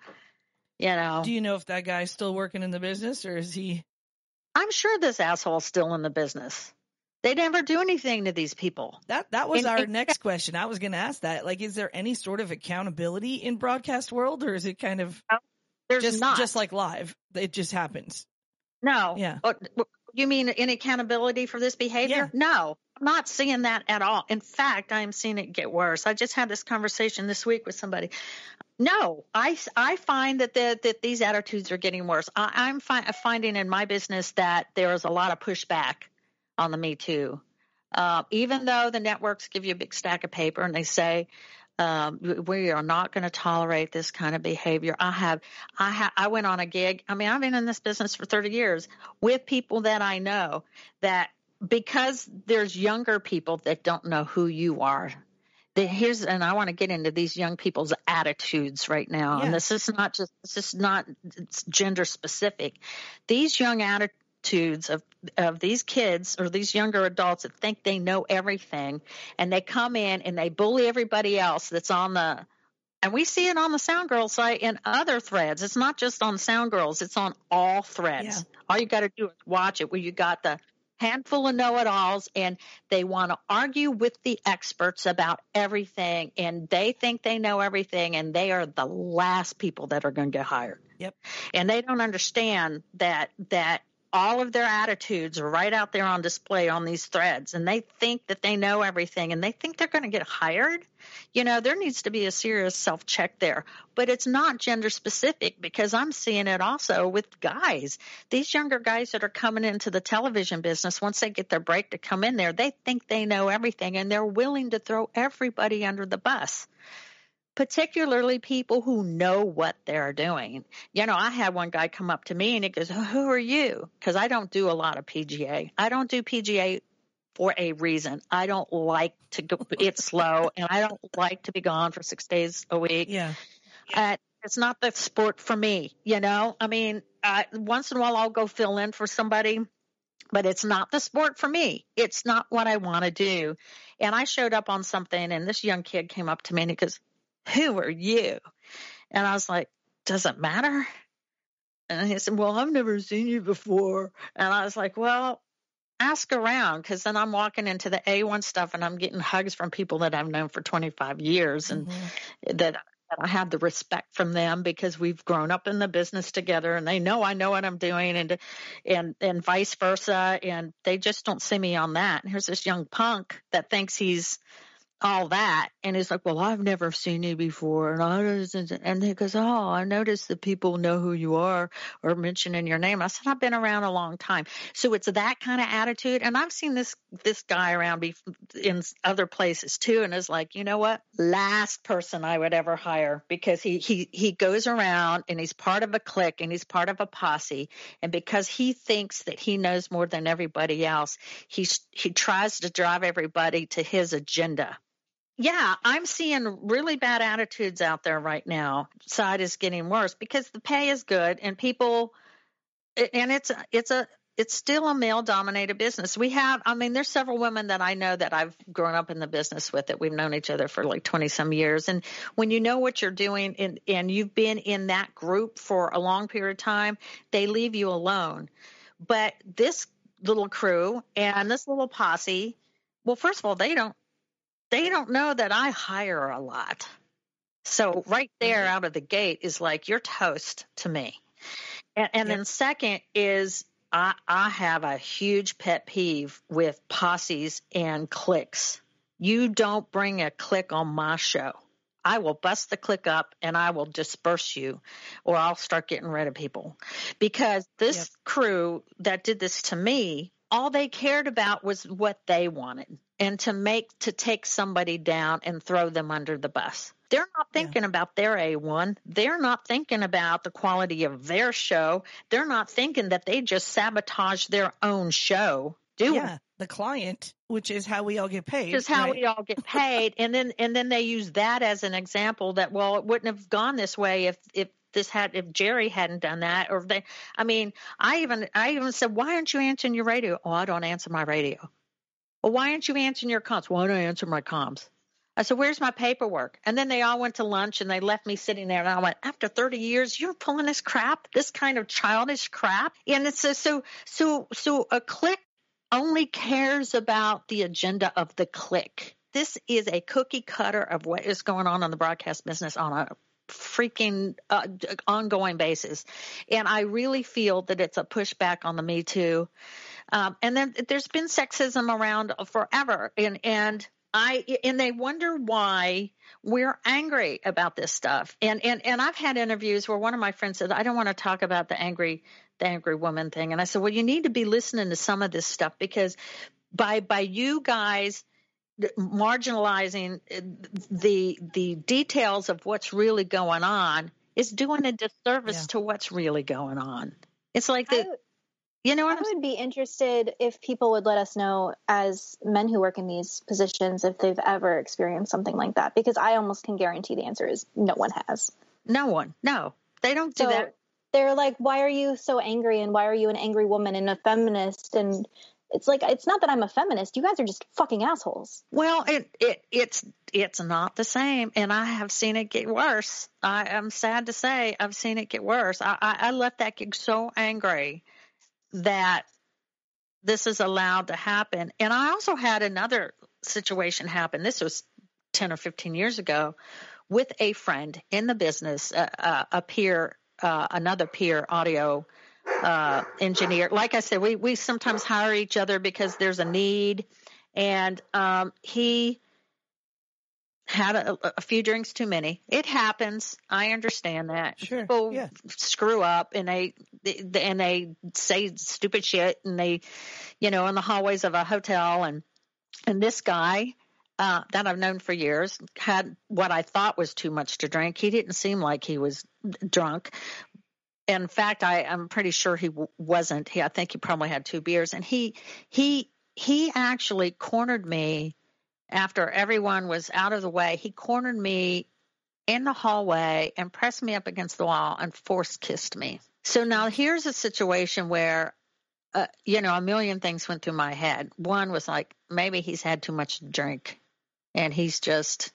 if that guy's still working in the business, or is he? I'm sure this asshole's still in the business. They never do anything to these people. That was our next question. I was going to ask that. Like, is there any sort of accountability in broadcast world, or is it kind of just like live? It just happens. No. Yeah. You mean any accountability for this behavior? Yeah. No, I'm not seeing that at all. In fact, I'm seeing it get worse. I just had this conversation this week with somebody. No, I find that these attitudes are getting worse. I'm finding in my business that there is a lot of pushback on the Me Too. Even though the networks give you a big stack of paper and they say, we are not going to tolerate this kind of behavior. I went on a gig. I mean, I've been in this business for 30 years with people that I know, that because there's younger people that don't know who you are. And I want to get into these young people's attitudes right now. Yeah. And this is not gender specific. These young attitudes of these kids or these younger adults that think they know everything, and they come in and they bully everybody else that's and we see it on the Sound Girls site and other threads. It's not just on Sound Girls. It's on all threads. Yeah. All you got to do is watch it, where you got the handful of know-it-alls, and they want to argue with the experts about everything, and they think they know everything, and they are the last people that are going to get hired. Yep. And they don't understand that all of their attitudes are right out there on display on these threads, and they think that they know everything, and they think they're going to get hired. There needs to be a serious self-check there. But it's not gender specific, because I'm seeing it also with guys. These younger guys that are coming into the television business, once they get their break to come in there, they think they know everything, and they're willing to throw everybody under the bus. Particularly people who know what they're doing. I had one guy come up to me and he goes, "Who are you?" Because I don't do a lot of PGA. I don't do PGA for a reason. I don't like to go, it's slow, and I don't like to be gone for 6 days a week. Yeah. It's not the sport for me, you know? I mean, once in a while I'll go fill in for somebody, but it's not the sport for me. It's not what I want to do. And I showed up on something, and this young kid came up to me and he goes, "Who are you?" And I was like, "Does it matter?" And he said, "Well, I've never seen you before." And I was like, "Well, ask around," because then I'm walking into the A1 stuff and I'm getting hugs from people that I've known for 25 years and that I have the respect from them because we've grown up in the business together and they know I know what I'm doing and vice versa. And they just don't see me on that. And here's this young punk that thinks he's all that. And he's like, "Well, I've never seen you before." And he goes, "Oh, I noticed that people know who you are or mentioning your name." I said, "I've been around a long time." So it's that kind of attitude. And I've seen this guy around in other places too. And it's like, you know what? Last person I would ever hire, because he goes around and he's part of a clique and he's part of a posse. And because he thinks that he knows more than everybody else, he tries to drive everybody to his agenda. Yeah, I'm seeing really bad attitudes out there right now. Side is getting worse because the pay is good and people, and it's still a male dominated business. There's several women that I know that I've grown up in the business with that we've known each other for like 20 some years. And when you know what you're doing and you've been in that group for a long period of time, they leave you alone. But this little crew and this little posse, well, first of all, they don't know that I hire a lot. So right there out of the gate is like, you're toast to me. And then second is I have a huge pet peeve with posses and cliques. You don't bring a clique on my show. I will bust the clique up and I will disperse you or I'll start getting rid of people. Because this crew that did this to me, all they cared about was what they wanted and to take somebody down and throw them under the bus. They're not thinking about their A1. They're not thinking about the quality of their show. They're not thinking that they just sabotaged their own show. The client, which is how we all get paid. Which is how we all get paid. And then they use that as an example that, well, it wouldn't have gone this way if Jerry hadn't done that, or I even said, "Why aren't you answering your radio?" "Oh, I don't answer my radio." "Well, why aren't you answering your comms?" "Well, I don't answer my comms." I said, "Where's my paperwork?" And then they all went to lunch and they left me sitting there and I went, after 30 years, you're pulling this crap, this kind of childish crap. And it's so a clique only cares about the agenda of the clique. This is a cookie cutter of what is going on in the broadcast business on a freaking ongoing basis. And I really feel that it's a pushback on the Me Too. And then there's been sexism around forever. And they wonder why we're angry about this stuff. And I've had interviews where one of my friends said, "I don't want to talk about the angry woman thing." And I said, "Well, you need to be listening to some of this stuff, because by you guys marginalizing the details of what's really going on is doing a disservice to what's really going on." It's like I would be interested if people would let us know, as men who work in these positions, if they've ever experienced something like that, because I almost can guarantee the answer is no one has. No one. No, they don't do that. They're like, "Why are you so angry? And why are you an angry woman and a feminist?" And it's like, it's not that I'm a feminist. You guys are just fucking assholes. Well, it's not the same. And I have seen it get worse. I'm sad to say I've seen it get worse. I left that gig so angry that this is allowed to happen. And I also had another situation happen. This was 10 or 15 years ago with a friend in the business, a peer, another peer audio engineer. Like I said, we sometimes hire each other because there's a need. And he had a few drinks too many. It happens. I understand that. Sure. People screw up and they say stupid shit, and they, in the hallways of a hotel. And this guy that I've known for years had what I thought was too much to drink. He didn't seem like he was drunk. In fact, I'm pretty sure he wasn't. I think he probably had 2 beers, and he he actually cornered me after everyone was out of the way. He cornered me in the hallway and pressed me up against the wall and force kissed me. So now here's a situation where, a million things went through my head. One was like, maybe he's had too much to drink and he's just,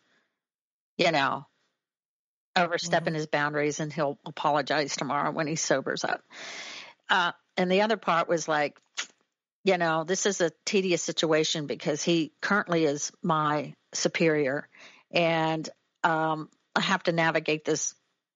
overstepping his boundaries, and he'll apologize tomorrow when he sobers up. And the other part was like, this is a tedious situation because he currently is my superior, and I have to navigate this,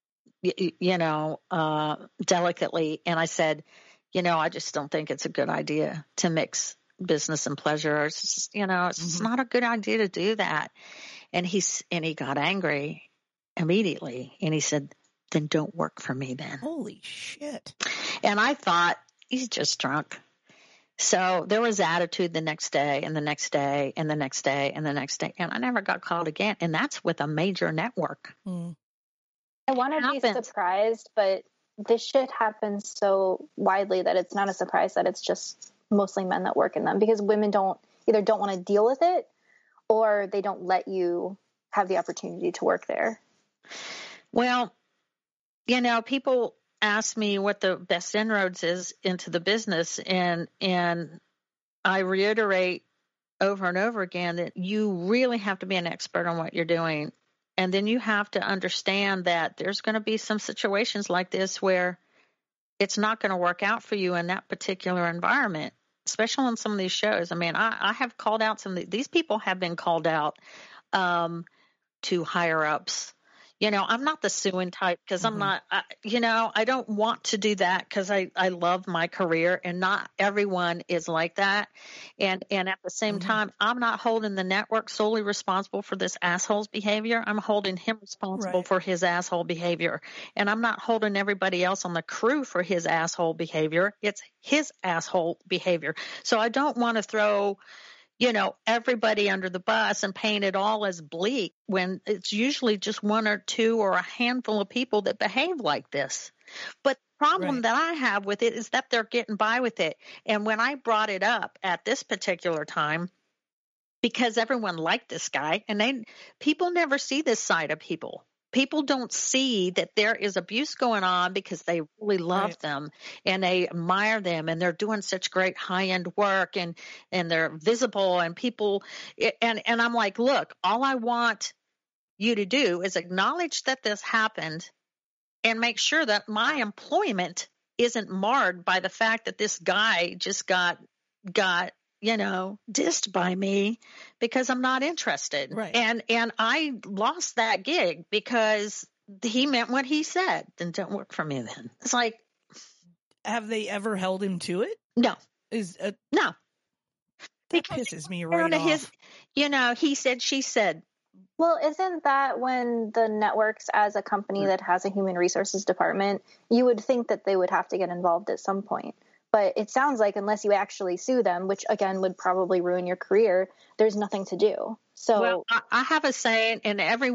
delicately. And I said, I just don't think it's a good idea to mix business and pleasure. It's just, it's not a good idea to do that. And he got angry immediately, and he said, then don't work for me then. Holy shit. And I thought, he's just drunk. So there was attitude the next day and the next day and the next day and the next day. And I never got called again. And that's with a major network. I want to be surprised, but this shit happens so widely that it's not a surprise that it's just mostly men that work in them, because women don't want to deal with it, or they don't let you have the opportunity to work there. Well, people ask me what the best inroads is into the business, and I reiterate over and over again that you really have to be an expert on what you're doing. And then you have to understand that there's going to be some situations like this where it's not going to work out for you in that particular environment, especially on some of these shows. I mean, I have called out these people have been called out to higher ups. I'm not the suing type, because I'm not, I don't want to do that, because I love my career, and not everyone is like that. And at the same time, I'm not holding the network solely responsible for this asshole's behavior. I'm holding him responsible for his asshole behavior. And I'm not holding everybody else on the crew for his asshole behavior. It's his asshole behavior. So I don't want to throw everybody under the bus and paint it all as bleak, when it's usually just one or two or a handful of people that behave like this. But the problem that I have with it is that they're getting by with it. And when I brought it up at this particular time, because everyone liked this guy, and people never see this side of people. People don't see that there is abuse going on because they really love them and they admire them, and they're doing such great high-end work, and they're visible, and people and I'm like, look, all I want you to do is acknowledge that this happened and make sure that my employment isn't marred by the fact that this guy just got dissed by me because I'm not interested. Right. And I lost that gig because he meant what he said. Then don't work for me then. It's like, have they ever held him to it? No. No. That pisses me right off. He said, she said. Well, isn't that when the networks, as a company that has a human resources department, you would think that they would have to get involved at some point? But it sounds like unless you actually sue them, which again would probably ruin your career, there's nothing to do. So, well, I have a saying, and every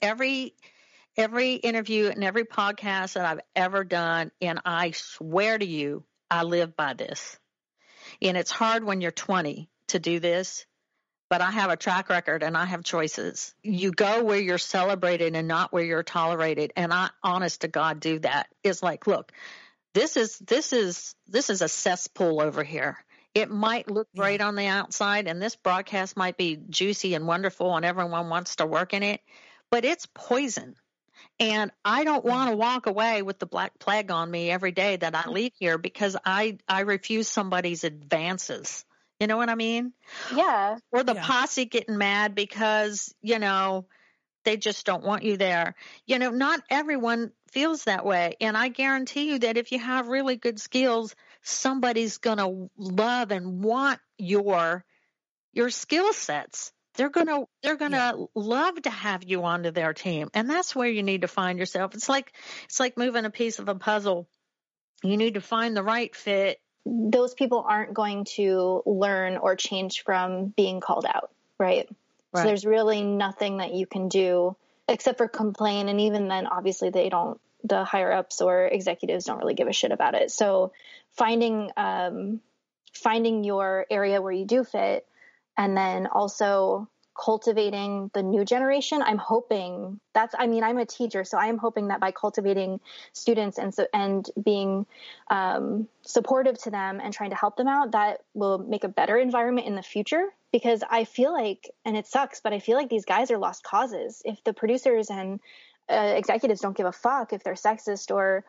interview and every podcast that I've ever done, and I swear to you, I live by this. And it's hard when you're 20 to do this, but I have a track record and I have choices. You go where you're celebrated and not where you're tolerated. And I, honest to God, do that. It's like, look, this is a cesspool over here. It might look great on the outside, and this broadcast might be juicy and wonderful, and everyone wants to work in it, but it's poison. And I don't want to walk away with the black plague on me every day that I leave here because I refuse somebody's advances. You know what I mean? Yeah. Or the posse getting mad because, they just don't want you there. Not everyone feels that way. And I guarantee you that if you have really good skills, somebody's going to love and want your skill sets. They're going to love to have you onto their team. And that's where you need to find yourself. It's like moving a piece of a puzzle. You need to find the right fit. Those people aren't going to learn or change from being called out, right? So there's really nothing that you can do except for complain. And even then, obviously, the higher ups or executives don't really give a shit about it. So finding finding your area where you do fit, and then also cultivating the new generation. I'm hoping I'm a teacher, so I'm hoping that by cultivating students and being supportive to them and trying to help them out, that will make a better environment in the future. Because I feel like, and it sucks, but I feel like these guys are lost causes. If the producers and executives don't give a fuck if they're sexist or,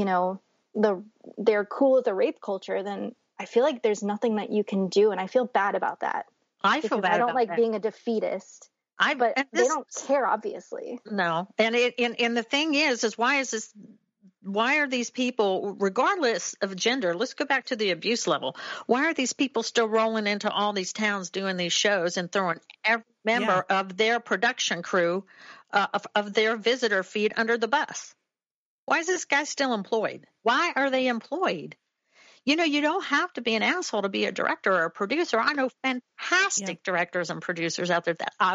they're cool with the rape culture, then I feel like there's nothing that you can do. And I feel bad about that. I feel bad. I don't about like that. being a defeatist. But they don't care, obviously. No. And the thing is why are these people, regardless of gender, let's go back to the abuse level. Why are these people still rolling into all these towns doing these shows and throwing every member of their production crew, of their visitor feed under the bus? Why is this guy still employed? Why are they employed? You don't have to be an asshole to be a director or a producer. I know fantastic directors and producers out there that I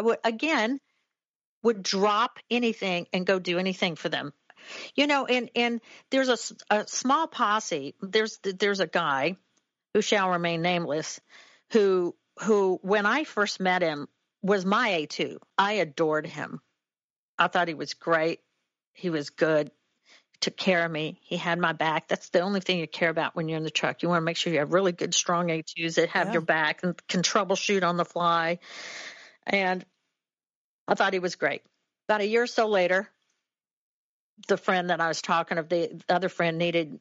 would drop anything and go do anything for them. And there's a small posse. There's a guy who shall remain nameless who when I first met him was my A2. I adored him. I thought he was great. He was good. Took care of me. He had my back. That's the only thing you care about when you're in the truck. You want to make sure you have really good, strong A2s that have your back and can troubleshoot on the fly. And I thought he was great. About a year or so later, the friend that I was talking of, the other friend needed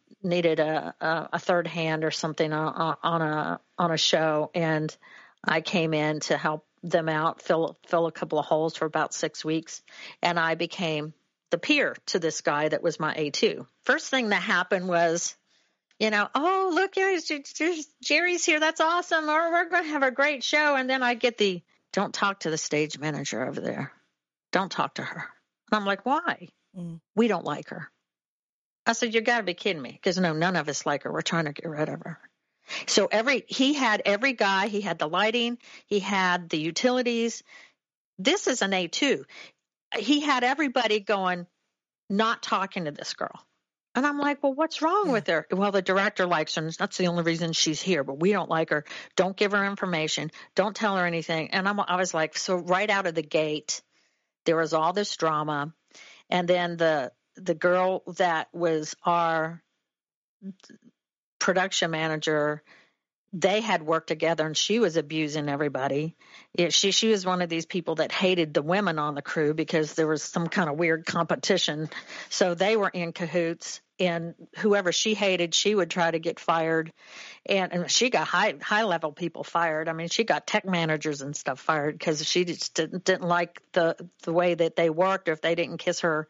a third hand or something on a show, and I came in to help them out, fill a couple of holes for about 6 weeks, and I became the peer to this guy that was my A2. First thing that happened was, oh, look, Jerry's here. That's awesome. Or we're going to have a great show. And then I get don't talk to the stage manager over there. Don't talk to her. And I'm like, why? We don't like her. I said, you got to be kidding me. Because no, none of us like her. We're trying to get rid of her. So he had every guy. He had the lighting. He had the utilities. This is an A2. He had everybody going, not talking to this girl. And I'm like, well, what's wrong with her? Well, the director likes her. And that's the only reason she's here, but we don't like her. Don't give her information. Don't tell her anything. And I was like, so right out of the gate, there was all this drama. And then the girl that was our production manager, they had worked together, and she was abusing everybody. She was one of these people that hated the women on the crew because there was some kind of weird competition. So they were in cahoots, and whoever she hated, she would try to get fired. And she got high level people fired. I mean, she got tech managers and stuff fired because she just didn't like the way that they worked. Or if they didn't kiss her,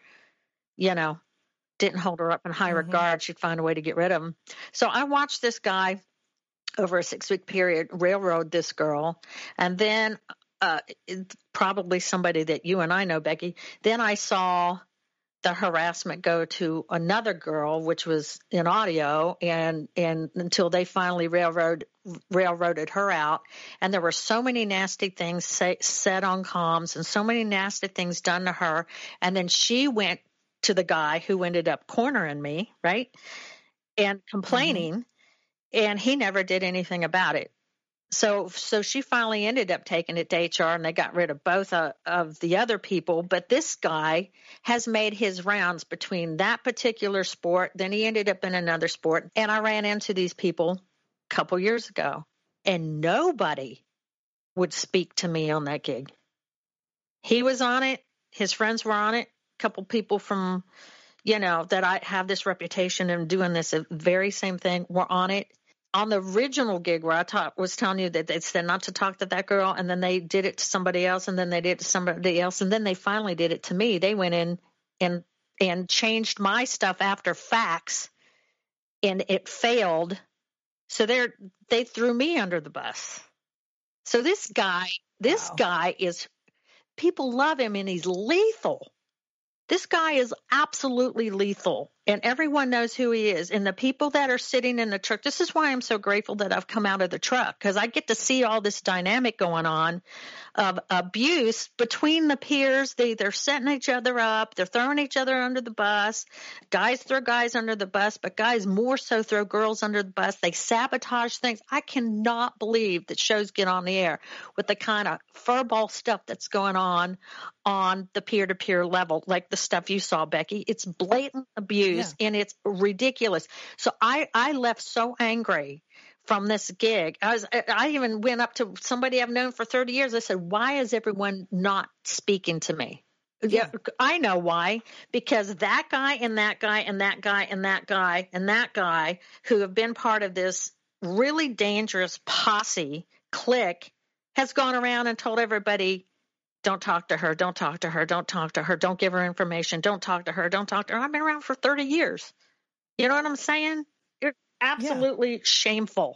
didn't hold her up in high regard, she'd find a way to get rid of them. So I watched this guy over a 6-week period railroad this girl, and then probably somebody that you and I know, Becky. Then I saw the harassment go to another girl, which was in audio, and until they finally railroaded her out. And there were so many nasty things said on comms, and so many nasty things done to her. And then she went to the guy who ended up cornering me, right, and complaining. And he never did anything about it. So she finally ended up taking it to HR, and they got rid of both of the other people. But this guy has made his rounds between that particular sport. Then he ended up in another sport. And I ran into these people a couple years ago, and nobody would speak to me on that gig. He was on it. His friends were on it. A couple people from, that I have this reputation of doing this very same thing were on it. On the original gig where I was telling you that they said not to talk to that girl, and then they did it to somebody else, and then they did it to somebody else, and then they finally did it to me. They went in and changed my stuff after facts, and it failed. So they threw me under the bus. So this guy is, people love him, and he's lethal. This guy is absolutely lethal. And everyone knows who he is. And the people that are sitting in the truck, this is why I'm so grateful that I've come out of the truck, because I get to see all this dynamic going on of abuse between the peers. They're setting each other up. They're throwing each other under the bus. Guys throw guys under the bus, but guys more so throw girls under the bus. They sabotage things. I cannot believe that shows get on the air with the kind of furball stuff that's going on the peer-to-peer level, like the stuff you saw, Becky. It's blatant abuse, and it's ridiculous. So I left so angry from this gig. I even went up to somebody I've known for 30 years. I said, why is everyone not speaking to me? Yeah, I know why. Because that guy and that guy and that guy and that guy and that guy who have been part of this really dangerous posse clique has gone around and told everybody, don't talk to her, don't talk to her, don't talk to her, don't give her information, don't talk to her, don't talk to her. I've been around for 30 years. You know what I'm saying? It's absolutely shameful.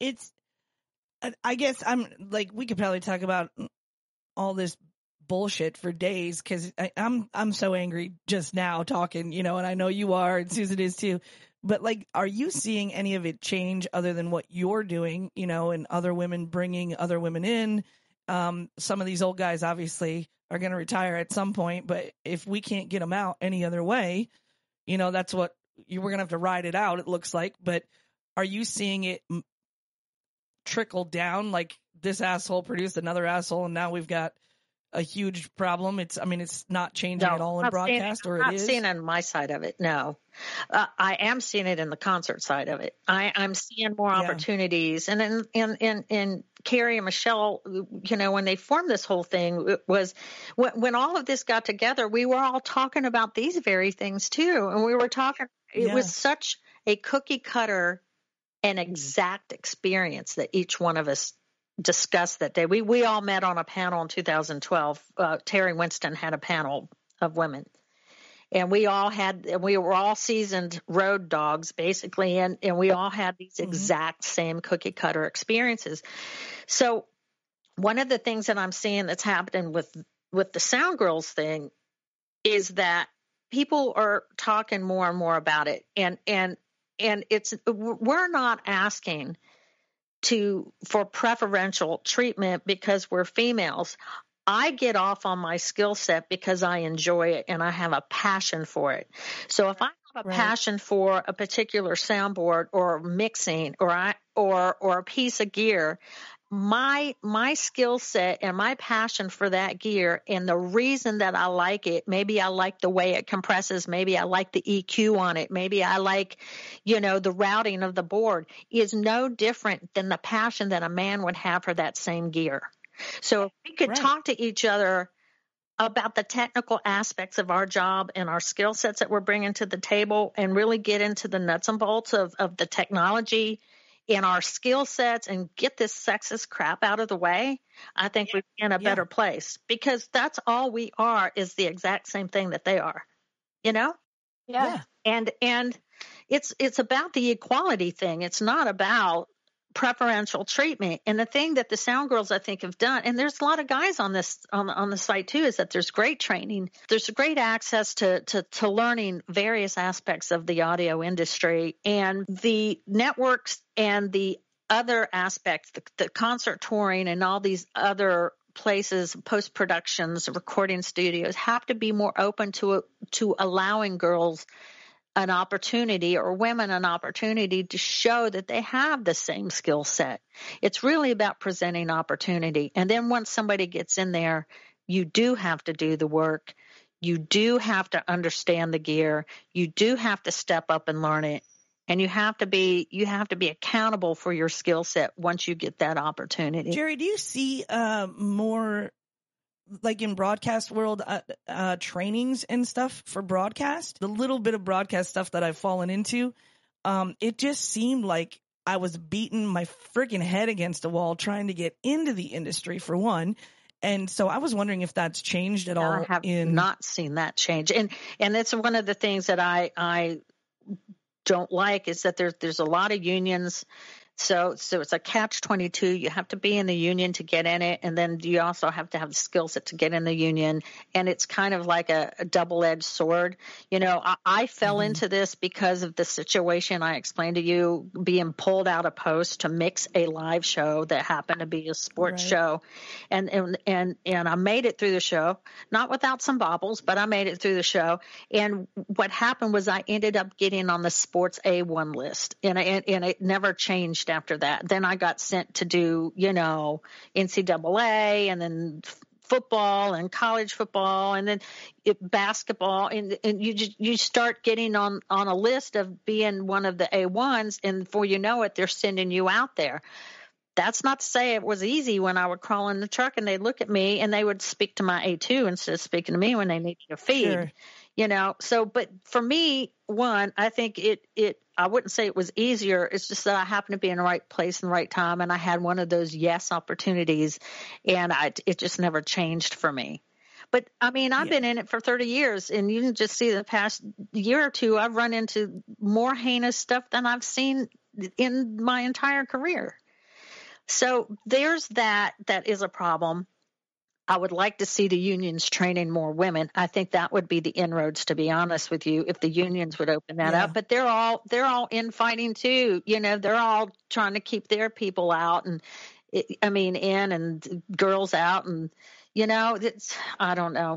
I guess I'm like, we could probably talk about all this bullshit for days, because I'm so angry just now talking, you know, and I know you are, and Susan is too. But like, are you seeing any of it change other than what you're doing, you know, and other women bringing other women in? Some of these old guys obviously are going to retire at some point, but if we can't get them out any other way, you know, that's what we're going to have to ride it out, it looks like. But are you seeing it trickle down? Like, this asshole produced another asshole, and now we've got a huge problem. It's not changing at all in broadcast, or it is? I'm not seeing it on my side of it. No, I am seeing it in the concert side of it. I'm seeing more opportunities. And in Carrie and Michelle, you know, when they formed this whole thing, it was when all of this got together, we were all talking about these very things too. And we were talking, it was such a cookie cutter and exact experience that each one of us discussed that day. We all met on a panel in 2012. Terry Winston had a panel of women, and we were all seasoned road dogs basically, and we all had these exact same cookie cutter experiences. So one of the things that I'm seeing that's happening with the Sound Girls thing is that people are talking more and more about it, and we're not asking for preferential treatment because we're females. I get off on my skill set because I enjoy it and I have a passion for it. So if I have a passion for a particular soundboard or mixing or a piece of gear, my skill set and my passion for that gear and the reason that I like it, maybe I like the way it compresses, maybe I like the EQ on it, maybe I like, you know, the routing of the board, is no different than the passion that a man would have for that same gear. So if we could talk to each other about the technical aspects of our job and our skill sets that we're bringing to the table, and really get into the nuts and bolts of the technology in our skill sets and get this sexist crap out of the way, I think we're in a better place, because that's all we are, is the exact same thing that they are, you know? Yeah. And it's about the equality thing. It's not about preferential treatment. And the thing that the Sound Girls, I think, have done, and there's a lot of guys on this on the site too, is that there's great training. There's great access to learning various aspects of the audio industry, and the networks and the other aspects, the concert touring and all these other places, post productions, recording studios, have to be more open to allowing girls an opportunity, or women an opportunity, to show that they have the same skill set. It's really about presenting opportunity. And then once somebody gets in there, you do have to do the work. You do have to understand the gear. You do have to step up and learn it. And you have to be accountable for your skill set once you get that opportunity. Jerry, do you see more, like in broadcast world, trainings and stuff for broadcast? The little bit of broadcast stuff that I've fallen into, it just seemed like I was beating my freaking head against a wall trying to get into the industry, for one. And so I was wondering if that's changed at all. I have not seen that change. And it's one of the things that I don't like, is that there's a lot of unions So it's a catch-22. You have to be in the union to get in it, and then you also have to have the skill set to get in the union. And it's kind of like a double-edged sword. You know, I fell into this because of the situation I explained to you, being pulled out of post to mix a live show that happened to be a sports show, and I made it through the show, not without some bobbles, but I made it through the show. And what happened was I ended up getting on the Sports A1 list, and it never changed after that. Then I got sent to do, you know, NCAA, and then football and college football, and then basketball, and you start getting on a list of being one of the A1s, and before you know it, they're sending you out there. That's not to say it was easy when I would crawl in the truck and they'd look at me and they would speak to my A2 instead of speaking to me when they needed a feed. Sure. You know, so, but for me, one, I think I wouldn't say it was easier. It's just that I happened to be in the right place in the right time, and I had one of those yes opportunities, and it just never changed for me. But I mean, I've been in it for 30 years, and you can just see the past year or two, I've run into more heinous stuff than I've seen in my entire career. So there's that is a problem. I would like to see the unions training more women. I think that would be the inroads, to be honest with you, if the unions would open that up. But they're all infighting too. You know, they're all trying to keep their people out, and in and girls out, and you know, I don't know.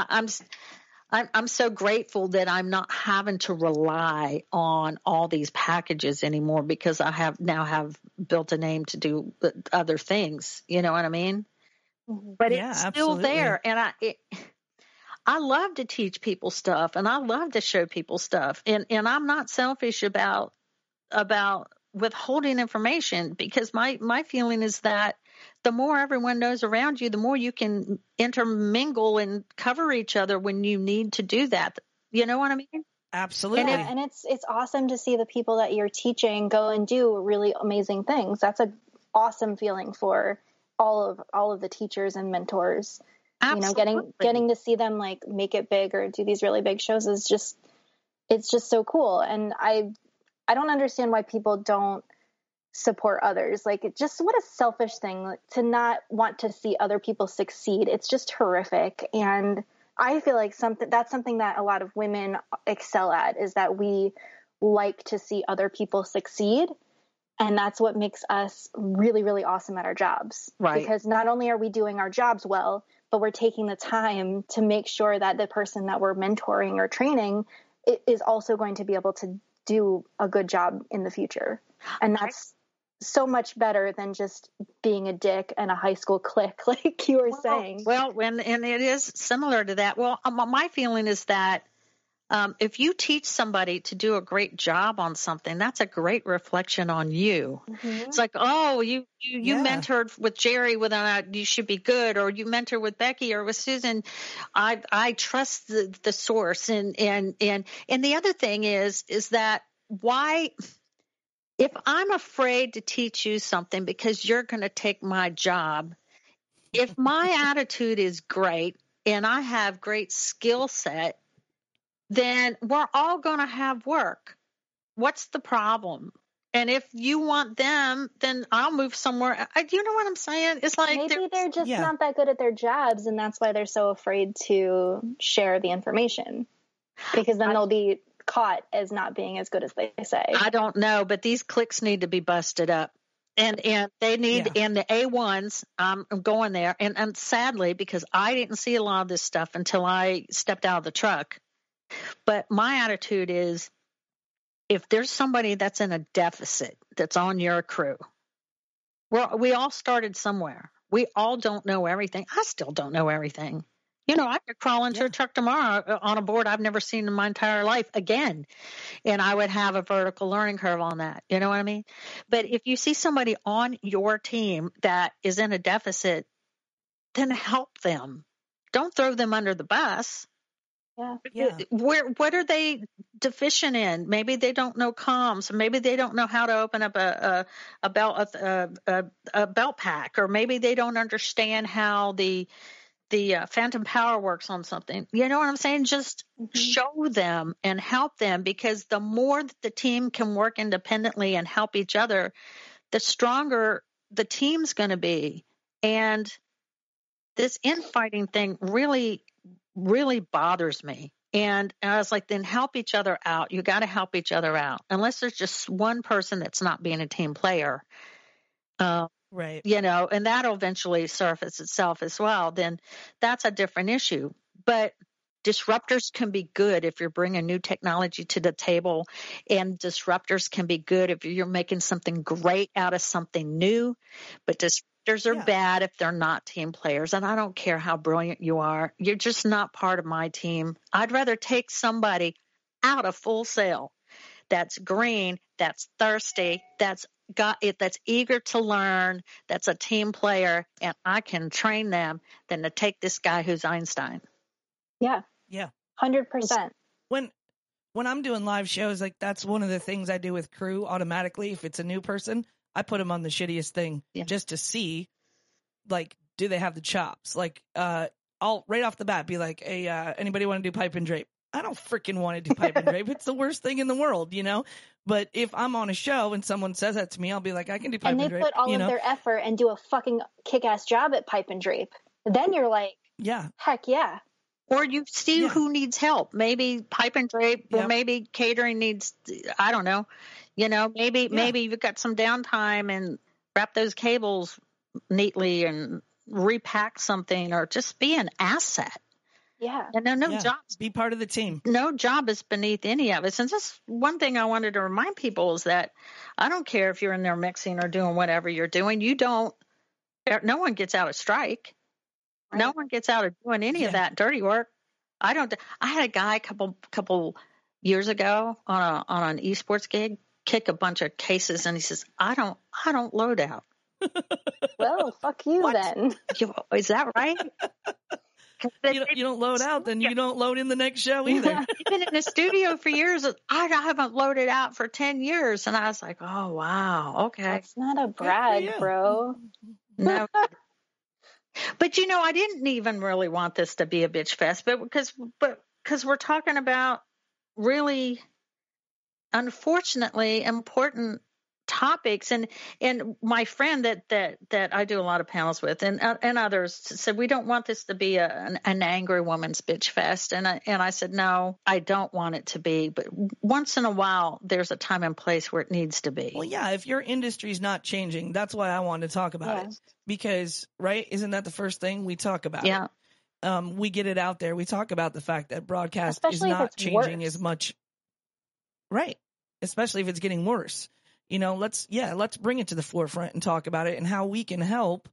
I'm so grateful that I'm not having to rely on all these packages anymore, because I have built a name to do other things. You know what I mean? But it's still absolutely there, and I love to teach people stuff, and I love to show people stuff, and I'm not selfish about withholding information, because my feeling is that the more everyone knows around you, the more you can intermingle and cover each other when you need to do that. You know what I mean? Absolutely. And it's awesome to see the people that you're teaching go and do really amazing things. That's an awesome feeling for all of the teachers and mentors. Absolutely. You know, getting to see them like make it big or do these really big shows is just, it's just so cool. And I don't understand why people don't support others. Like, it just, what a selfish thing to not want to see other people succeed. It's just horrific. And I feel like that's something that a lot of women excel at, is that we like to see other people succeed. And that's what makes us really, really awesome at our jobs. Right. Because not only are we doing our jobs well, but we're taking the time to make sure that the person that we're mentoring or training is also going to be able to do a good job in the future. And that's so much better than just being a dick and a high school clique, like you were saying. Well, and it is similar to that. Well, my feeling is that if you teach somebody to do a great job on something, that's a great reflection on you. Mm-hmm. It's like, oh, you mentored with Jerry, you should be good, or you mentor with Becky or with Susan. I trust the source, and the other thing is that why, if I'm afraid to teach you something because you're going to take my job, if my attitude is great and I have great skill set, then we're all going to have work. What's the problem? And if you want them, then I'll move somewhere. You know what I'm saying? It's like maybe they're just not that good at their jobs, and that's why they're so afraid to share the information, because then they'll be caught as not being as good as they say. I don't know, but these cliques need to be busted up. And they need, and the A1s, I'm going there. And sadly, because I didn't see a lot of this stuff until I stepped out of the truck. But my attitude is, if there's somebody that's in a deficit that's on your crew, we all started somewhere. We all don't know everything. I still don't know everything. You know, I could crawl into a truck tomorrow on a board I've never seen in my entire life again, and I would have a vertical learning curve on that. You know what I mean? But if you see somebody on your team that is in a deficit, then help them. Don't throw them under the bus. Yeah. What are they deficient in? Maybe they don't know comms. Maybe they don't know how to open up a belt pack, or maybe they don't understand how the phantom power works on something. You know what I'm saying? Just show them and help them, because the more that the team can work independently and help each other, the stronger the team's going to be. And this infighting thing really, really bothers me. And I was like, then help each other out. You got to help each other out. Unless there's just one person that's not being a team player, right. you know, and that'll eventually surface itself as well. Then that's a different issue. But disruptors can be good if you're bringing new technology to the table, and disruptors can be good if you're making something great out of something new. But disruptors are bad if they're not team players. And I don't care how brilliant you are. You're just not part of my team. I'd rather take somebody out of Full Sail that's green, that's thirsty, that's got it, that's eager to learn, that's a team player, and I can train them, than to take this guy who's Einstein. Yeah. Yeah. 100%. When I'm doing live shows, like that's one of the things I do with crew automatically. If it's a new person, I put them on the shittiest thing just to see, like, do they have the chops? Like, I'll right off the bat be like, hey, anybody want to do pipe and drape? I don't freaking want to do pipe and drape. It's the worst thing in the world, you know? But if I'm on a show and someone says that to me, I'll be like, I can do pipe and drape. And they put all of their effort and do a fucking kick-ass job at pipe and drape. Then you're like, heck yeah. Or you see who needs help. Maybe pipe and drape, or maybe catering needs, I don't know. You know, maybe you've got some downtime and wrap those cables neatly and repack something, or just be an asset. Yeah. And no job. Be part of the team. No job is beneath any of us. And just one thing I wanted to remind people is that I don't care if you're in there mixing or doing whatever you're doing. No one gets out of strike. Right. No one gets out of doing any of that dirty work. I had a guy a couple years ago on an esports gig kick a bunch of cases, and he says, I don't load out. Well, fuck you then. Is that right? You don't load out, then you don't load in the next show either. I've been in the studio for years. I haven't loaded out for 10 years. And I was like, oh, wow. Okay. That's not a brag, bro. No. But, you know, I didn't even really want this to be a bitch fest, but because we're talking about really, unfortunately, important topics, and my friend that I do a lot of panels with, and others said, we don't want this to be an angry woman's bitch fest, and I said, no, I don't want it to be, but once in a while there's a time and place where it needs to be. Well, yeah, if your industry's not changing, that's why I wanted to talk about it, because isn't that the first thing we talk about? Yeah. We get it out there. We talk about the fact that broadcast is not changing as much. Right. Especially if it's getting worse. You know, let's bring it to the forefront and talk about it and how we can help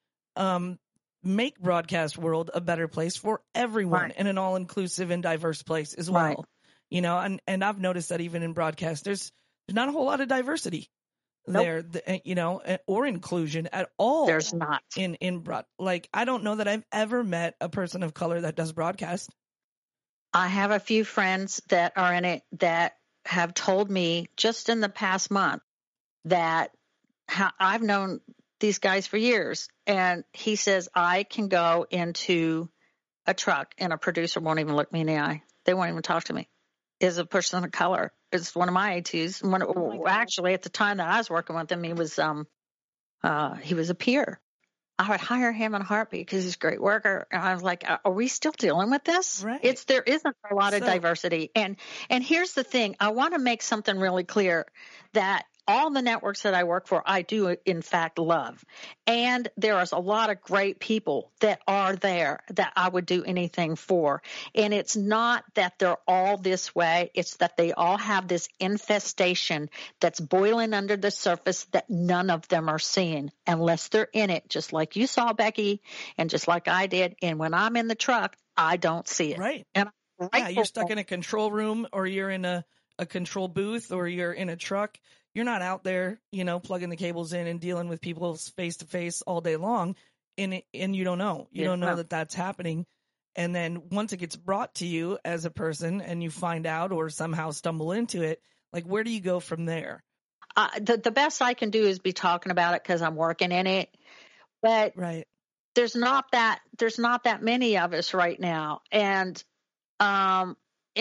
make broadcast world a better place for everyone, and an all-inclusive and diverse place as well. Right. You know, and I've noticed that even in broadcast, there's not a whole lot of diversity there, you know, or inclusion at all. There's not in broad. Like, I don't know that I've ever met a person of color that does broadcast. I have a few friends that are in it that have told me just in the past month that I've known these guys for years, and he says, I can go into a truck and a producer won't even look me in the eye. They won't even talk to me. Is a person of color. It's one of my ATs. Actually, at the time that I was working with him, he was a peer. I would hire him in a heartbeat because he's a great worker. And I was like, are we still dealing with this? Right. There isn't a lot of diversity. And here's the thing. I want to make something really clear, that all the networks that I work for, I do in fact love. And there is a lot of great people that are there that I would do anything for. And it's not that they're all this way. It's that they all have this infestation that's boiling under the surface that none of them are seeing unless they're in it, just like you saw, Becky, and just like I did. And when I'm in the truck, I don't see it. Right. And you're stuck in a control room, or you're in a control booth, or you're in a truck. You're not out there, you know, plugging the cables in and dealing with people face to face all day long, and you don't know. You don't know that that's happening. And then once it gets brought to you as a person and you find out or somehow stumble into it, like, where do you go from there? The best I can do is be talking about it because I'm working in it. But there's not that many of us right now. And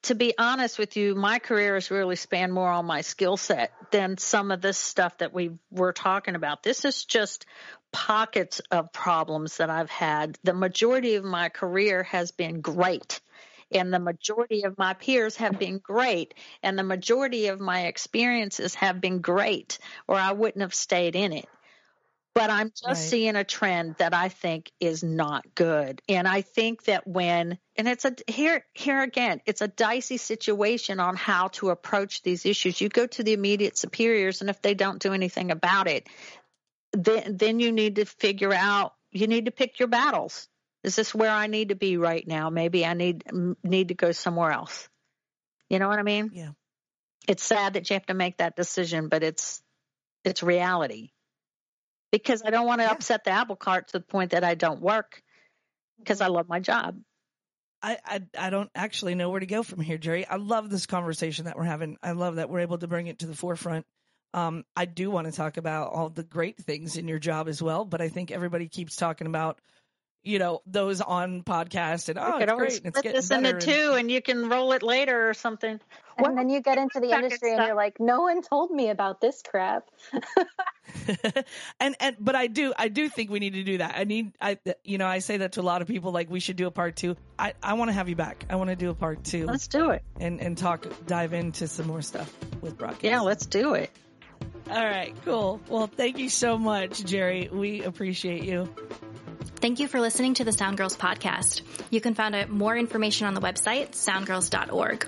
to be honest with you, my career has really spanned more on my skill set than some of this stuff that we were talking about. This is just pockets of problems that I've had. The majority of my career has been great, and the majority of my peers have been great, and the majority of my experiences have been great, or I wouldn't have stayed in it. But I'm just seeing a trend that I think is not good. And I think that here again, it's a dicey situation on how to approach these issues. You go to the immediate superiors, and if they don't do anything about it, then you need to figure out, you need to pick your battles. Is this where I need to be right now? Maybe I need to go somewhere else. You know what I mean? Yeah. It's sad that you have to make that decision, but it's reality. Because I don't want to upset the apple cart to the point that I don't work, because I love my job. I don't actually know where to go from here, Jerry. I love this conversation that we're having. I love that we're able to bring it to the forefront. I do want to talk about all the great things in your job as well, but I think everybody keeps talking about, those on podcast and, it's great. And it's getting this into two, and you can roll it later or something. And then you get into the industry and you're like, no one told me about this crap. But I do think we need to do that. I say that to a lot of people, like, we should do a part 2. I want to have you back. I want to do a part 2. Let's do it. And dive into some more stuff with broadcast. Yeah, let's do it. All right, cool. Well, thank you so much, Jerry. We appreciate you. Thank you for listening to the Sound Girls podcast. You can find out more information on the website, soundgirls.org.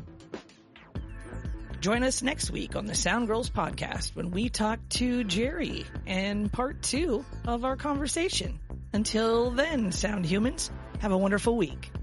Join us next week on the Sound Girls podcast when we talk to Jerry and part 2 of our conversation. Until then, sound humans, have a wonderful week.